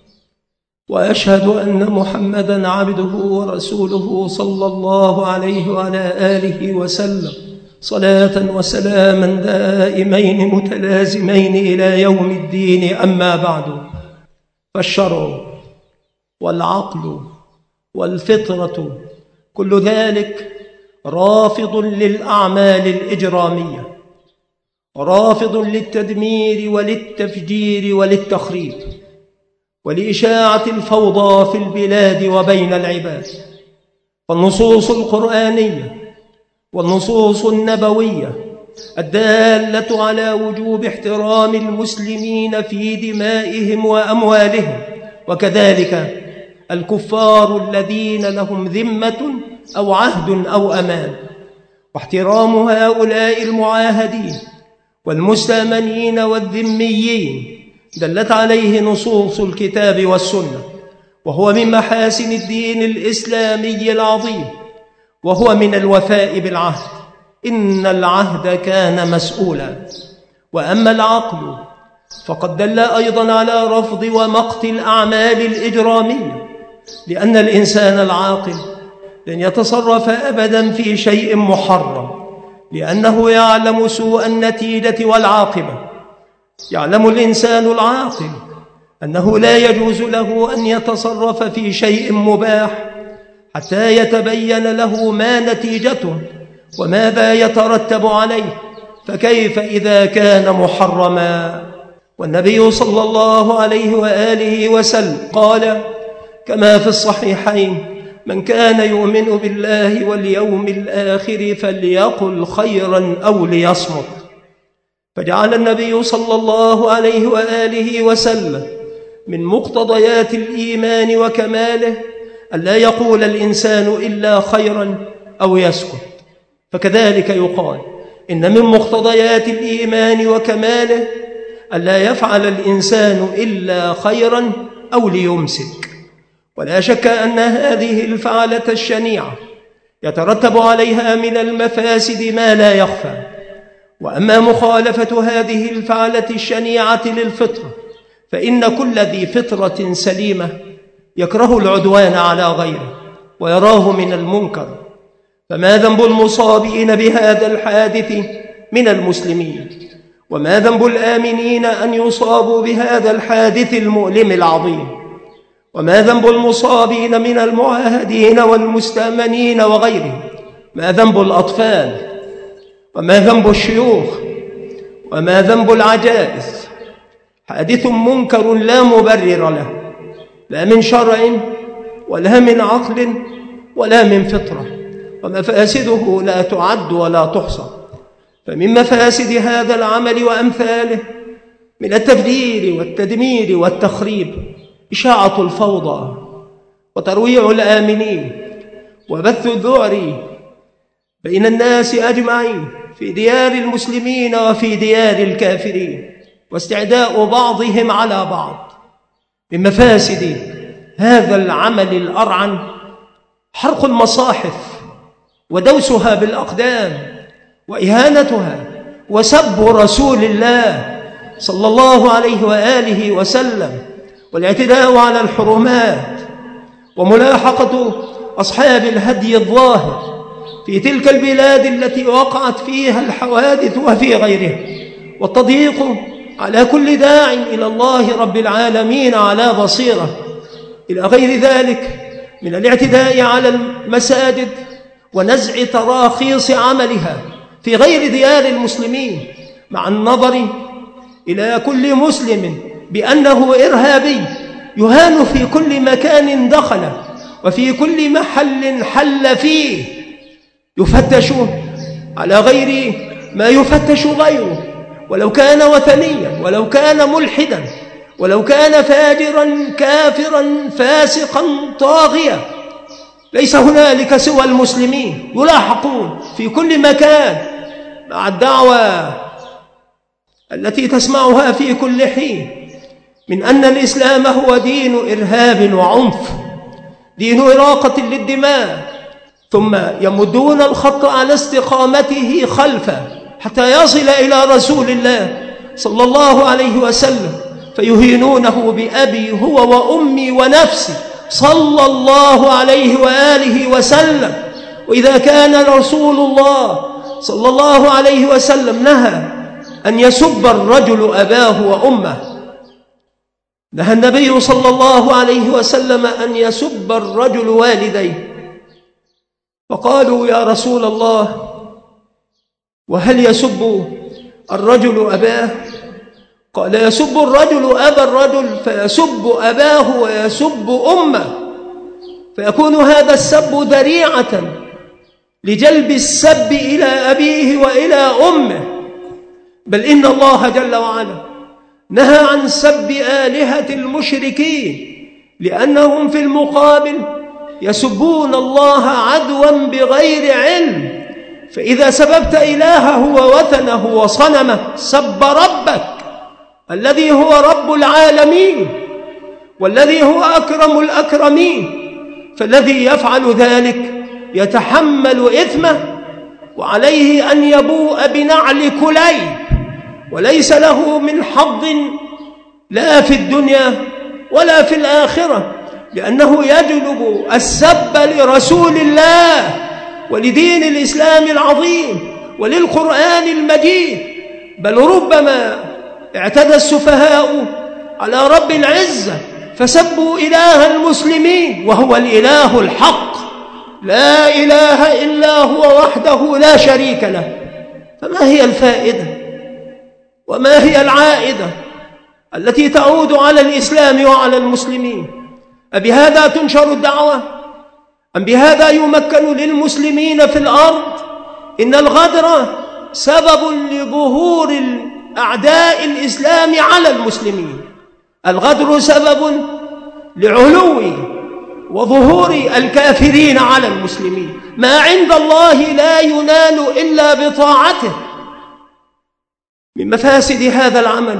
وأشهد أن محمدًا عبده ورسوله صلى الله عليه وعلى آله وسلم صلاة وسلاما دائمين متلازمين إلى يوم الدين. أما بعد، فالشرع والعقل والفطرة كل ذلك رافض للأعمال الإجرامية، رافض للتدمير وللتفجير وللتخريب ولإشاعة الفوضى في البلاد وبين العباد. فالنصوص القرآنية والنصوص النبوية الدالة على وجوب احترام المسلمين في دمائهم وأموالهم، وكذلك الكفار الذين لهم ذمة أو عهد أو أمان، واحترام هؤلاء المعاهدين والمستأمنين والذميين دلت عليه نصوص الكتاب والسنة، وهو من محاسن الدين الإسلامي العظيم، وهو من الوفاء بالعهد، إن العهد كان مسؤولا. وأما العقل فقد دل أيضا على رفض ومقت الأعمال الإجرامية، لأن الإنسان العاقل لن يتصرف أبدا في شيء محرم، لأنه يعلم سوء النتيجة والعاقبة. يعلم الإنسان العاقل أنه لا يجوز له أن يتصرف في شيء مباح حتى يتبين له ما نتيجته وماذا يترتب عليه، فكيف إذا كان محرما؟ والنبي صلى الله عليه وآله وسلم قال كما في الصحيحين: من كان يؤمن بالله واليوم الآخر فليقل خيرا أو ليصمت. فجعل النبي صلى الله عليه وآله وسلم من مقتضيات الإيمان وكماله ألا يقول الإنسان إلا خيرا أو يسكت. فكذلك يقال إن من مقتضيات الإيمان وكماله ألا يفعل الإنسان إلا خيرا أو ليمسك. ولا شك أن هذه الفعلة الشنيعة يترتب عليها من المفاسد ما لا يخفى. وأما مخالفة هذه الفعلة الشنيعة للفطرة، فإن كل ذي فطرة سليمة يكره العدوان على غيره ويراه من المنكر. فما ذنب المصابين بهذا الحادث من المسلمين؟ وما ذنب الآمنين أن يصابوا بهذا الحادث المؤلم العظيم؟ وما ذنب المصابين من المعاهدين والمستأمنين وغيرهم؟ ما ذنب الأطفال؟ وما ذنب الشيوخ؟ وما ذنب العجائز؟ حادث منكر لا مبرر له، لا من شرع ولا من عقل ولا من فطرة، ومفاسده لا تعد ولا تحصى. فمن مفاسد هذا العمل وأمثاله من التفجير والتدمير والتخريب إشاعة الفوضى وترويع الآمنين وبث الذعر بين الناس أجمعين في ديار المسلمين وفي ديار الكافرين، واستعداء بعضهم على بعض. من مفاسد هذا العمل الأرعن حرق المصاحف ودوسها بالأقدام وإهانتها وسب رسول الله صلى الله عليه وآله وسلم، والاعتداء على الحرمات، وملاحقة أصحاب الهدي الظاهر في تلك البلاد التي وقعت فيها الحوادث وفي غيرها، والتضييق على كل داع إلى الله رب العالمين على بصيرة، إلى غير ذلك من الاعتداء على المساجد ونزع تراخيص عملها في غير ديار المسلمين، مع النظر إلى كل مسلم بأنه إرهابي يهان في كل مكان دخله وفي كل محل حل فيه، يفتش على غير ما يفتش غيره، ولو كان وثنيا، ولو كان ملحدا، ولو كان فاجرا كافرا فاسقا طاغيا. ليس هنالك سوى المسلمين يلاحقون في كل مكان مع الدعوة التي تسمعها في كل حين من أن الإسلام هو دين إرهاب وعنف، دين إراقة للدماء، ثم يمدون الخط على استقامته خلفه حتى يصل إلى رسول الله صلى الله عليه وسلم فيهينونه بأبي هو وأمي ونفسي صلى الله عليه وآله وسلم. وإذا كان رسول الله صلى الله عليه وسلم نهى أن يسب الرجل أباه وأمه، نهى النبي صلى الله عليه وسلم أن يسب الرجل والديه. فقالوا يا رسول الله وهل يسب الرجل أباه؟ قال يسب الرجل أبا الرجل فيسب أباه ويسب أمه، فيكون هذا السب ذريعة لجلب السب إلى أبيه وإلى أمه. بل إن الله جل وعلا نهى عن سب آلهة المشركين، لأنهم في المقابل يسبون الله عدوا بغير علم. فإذا سببت إلهه ووثنه وصنمه سب ربك الذي هو رب العالمين والذي هو أكرم الأكرمين، فالذي يفعل ذلك يتحمل إثمه وعليه أن يبوء بنعل كليب، وليس له من حظ لا في الدنيا ولا في الآخرة، لأنه يجلب السب لرسول الله ولدين الإسلام العظيم وللقرآن المجيد. بل ربما اعتدى السفهاء على رب العزة فسبوا إله المسلمين وهو الإله الحق، لا إله إلا هو وحده لا شريك له. فما هي الفائدة وما هي العائدة التي تعود على الإسلام وعلى المسلمين؟ أبهذا تنشر الدعوة؟ أم بهذا يمكن للمسلمين في الأرض؟ إن الغدر سبب لظهور أعداء الإسلام على المسلمين، الغدر سبب لعلو وظهور الكافرين على المسلمين. ما عند الله لا ينال إلا بطاعته. من مفاسد هذا العمل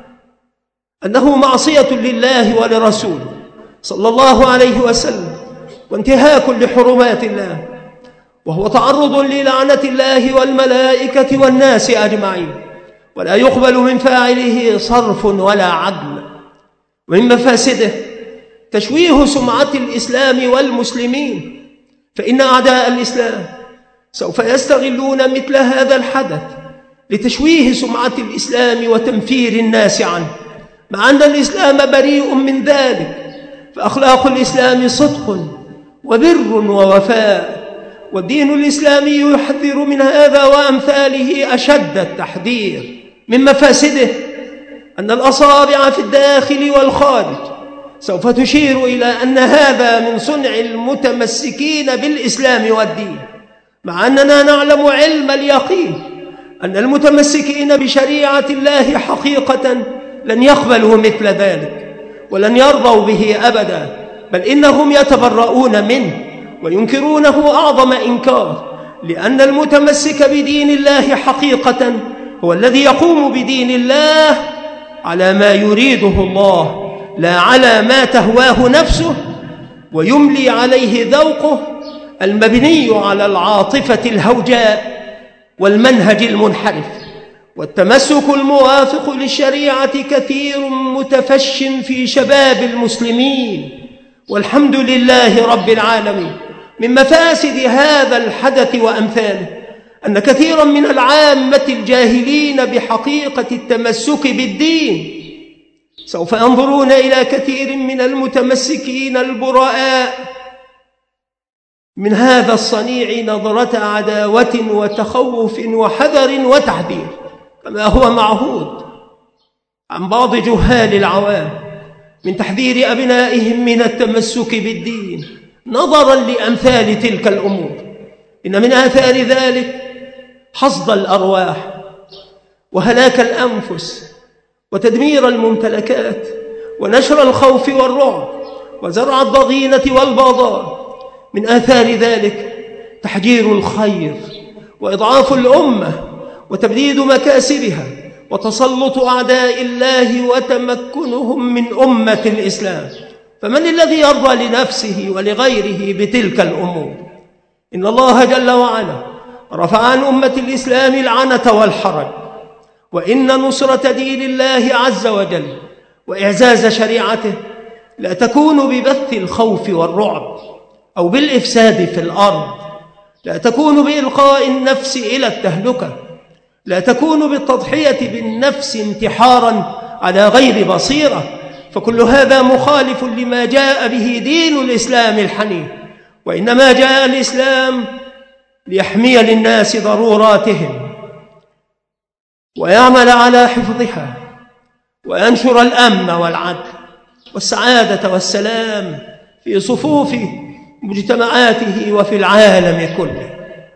أنه معصية لله ولرسوله صلى الله عليه وسلم، وانتهاك لحرمات الله، وهو تعرض للعنة الله والملائكة والناس أجمعين، ولا يقبل من فاعله صرف ولا عدل. ومن مفاسده تشويه سمعة الإسلام والمسلمين، فإن أعداء الإسلام سوف يستغلون مثل هذا الحدث لتشويه سمعة الإسلام وتنفير الناس عنه، مع أن الإسلام بريء من ذلك. فأخلاق الإسلام صدق وبر ووفاء، والدين الإسلامي يحذر من هذا وأمثاله أشد التحذير. من مفاسده أن الأصابع في الداخل والخارج سوف تشير إلى أن هذا من صنع المتمسكين بالإسلام والدين، مع أننا نعلم علم اليقين أن المتمسكين بشريعة الله حقيقة لن يقبلوا مثل ذلك ولن يرضوا به أبدا، بل إنهم يتبرؤون منه وينكرونه أعظم إنكار، لأن المتمسك بدين الله حقيقة هو الذي يقوم بدين الله على ما يريده الله لا على ما تهواه نفسه، ويملي عليه ذوقه المبني على العاطفة الهوجاء والمنهج المنحرف. والتمسك الموافق للشريعة كثير متفش في شباب المسلمين، والحمد لله رب العالمين. من مفاسد هذا الحدث وأمثاله أن كثيرا من العامة الجاهلين بحقيقة التمسك بالدين سوف ينظرون إلى كثير من المتمسكين البراء من هذا الصنيع نظرة عداوة وتخوف وحذر وتحذير، كما هو معهود عن بعض جهال العوام من تحذير أبنائهم من التمسك بالدين نظرا لأمثال تلك الأمور. إن من آثار ذلك حصد الأرواح وهلاك الأنفس وتدمير الممتلكات ونشر الخوف والرعب وزرع الضغينة والبغضاء. من آثار ذلك تحجير الخير وإضعاف الأمة وتبديد مكاسبها وتسلط أعداء الله وتمكنهم من أمة الإسلام. فمن الذي يرضى لنفسه ولغيره بتلك الأمور؟ إن الله جل وعلا رفع عن أمة الإسلام العنة والحرج، وإن نصرة دين الله عز وجل وإعزاز شريعته لا تكون ببث الخوف والرعب أو بالإفساد في الأرض، لا تكون بإلقاء النفس إلى التهلكة، لا تكون بالتضحية بالنفس انتحارا على غير بصيرة، فكل هذا مخالف لما جاء به دين الإسلام الحنيف. وإنما جاء الإسلام ليحمي للناس ضروراتهم ويعمل على حفظها وينشر الأمن والعدل والسعادة والسلام في صفوف مجتمعاته وفي العالم كله.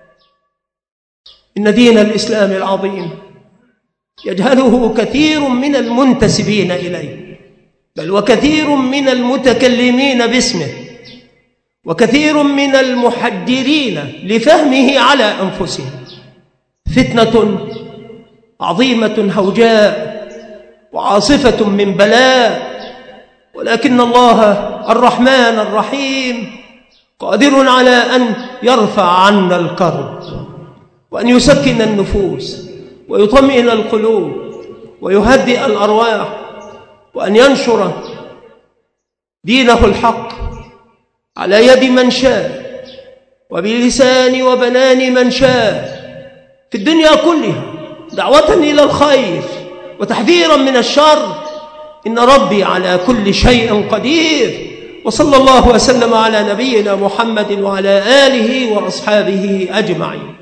إن دين الإسلام العظيم يجهله كثير من المنتسبين إليه، بل وكثير من المتكلمين باسمه، وكثير من المحجرين لفهمه على أنفسهم. فتنة عظيمة هوجاء وعاصفة من بلاء، ولكن الله الرحمن الرحيم قادر على أن يرفع عنا الكرب وأن يسكن النفوس ويطمئن القلوب ويهدئ الأرواح، وأن ينشر دينه الحق على يد من شاء وبلسان وبنان من شاء في الدنيا كلها، دعوة إلى الخير وتحذيرا من الشر. إن ربي على كل شيء قدير. وصلى الله وسلم على نبينا محمد وعلى آله وأصحابه أجمعين.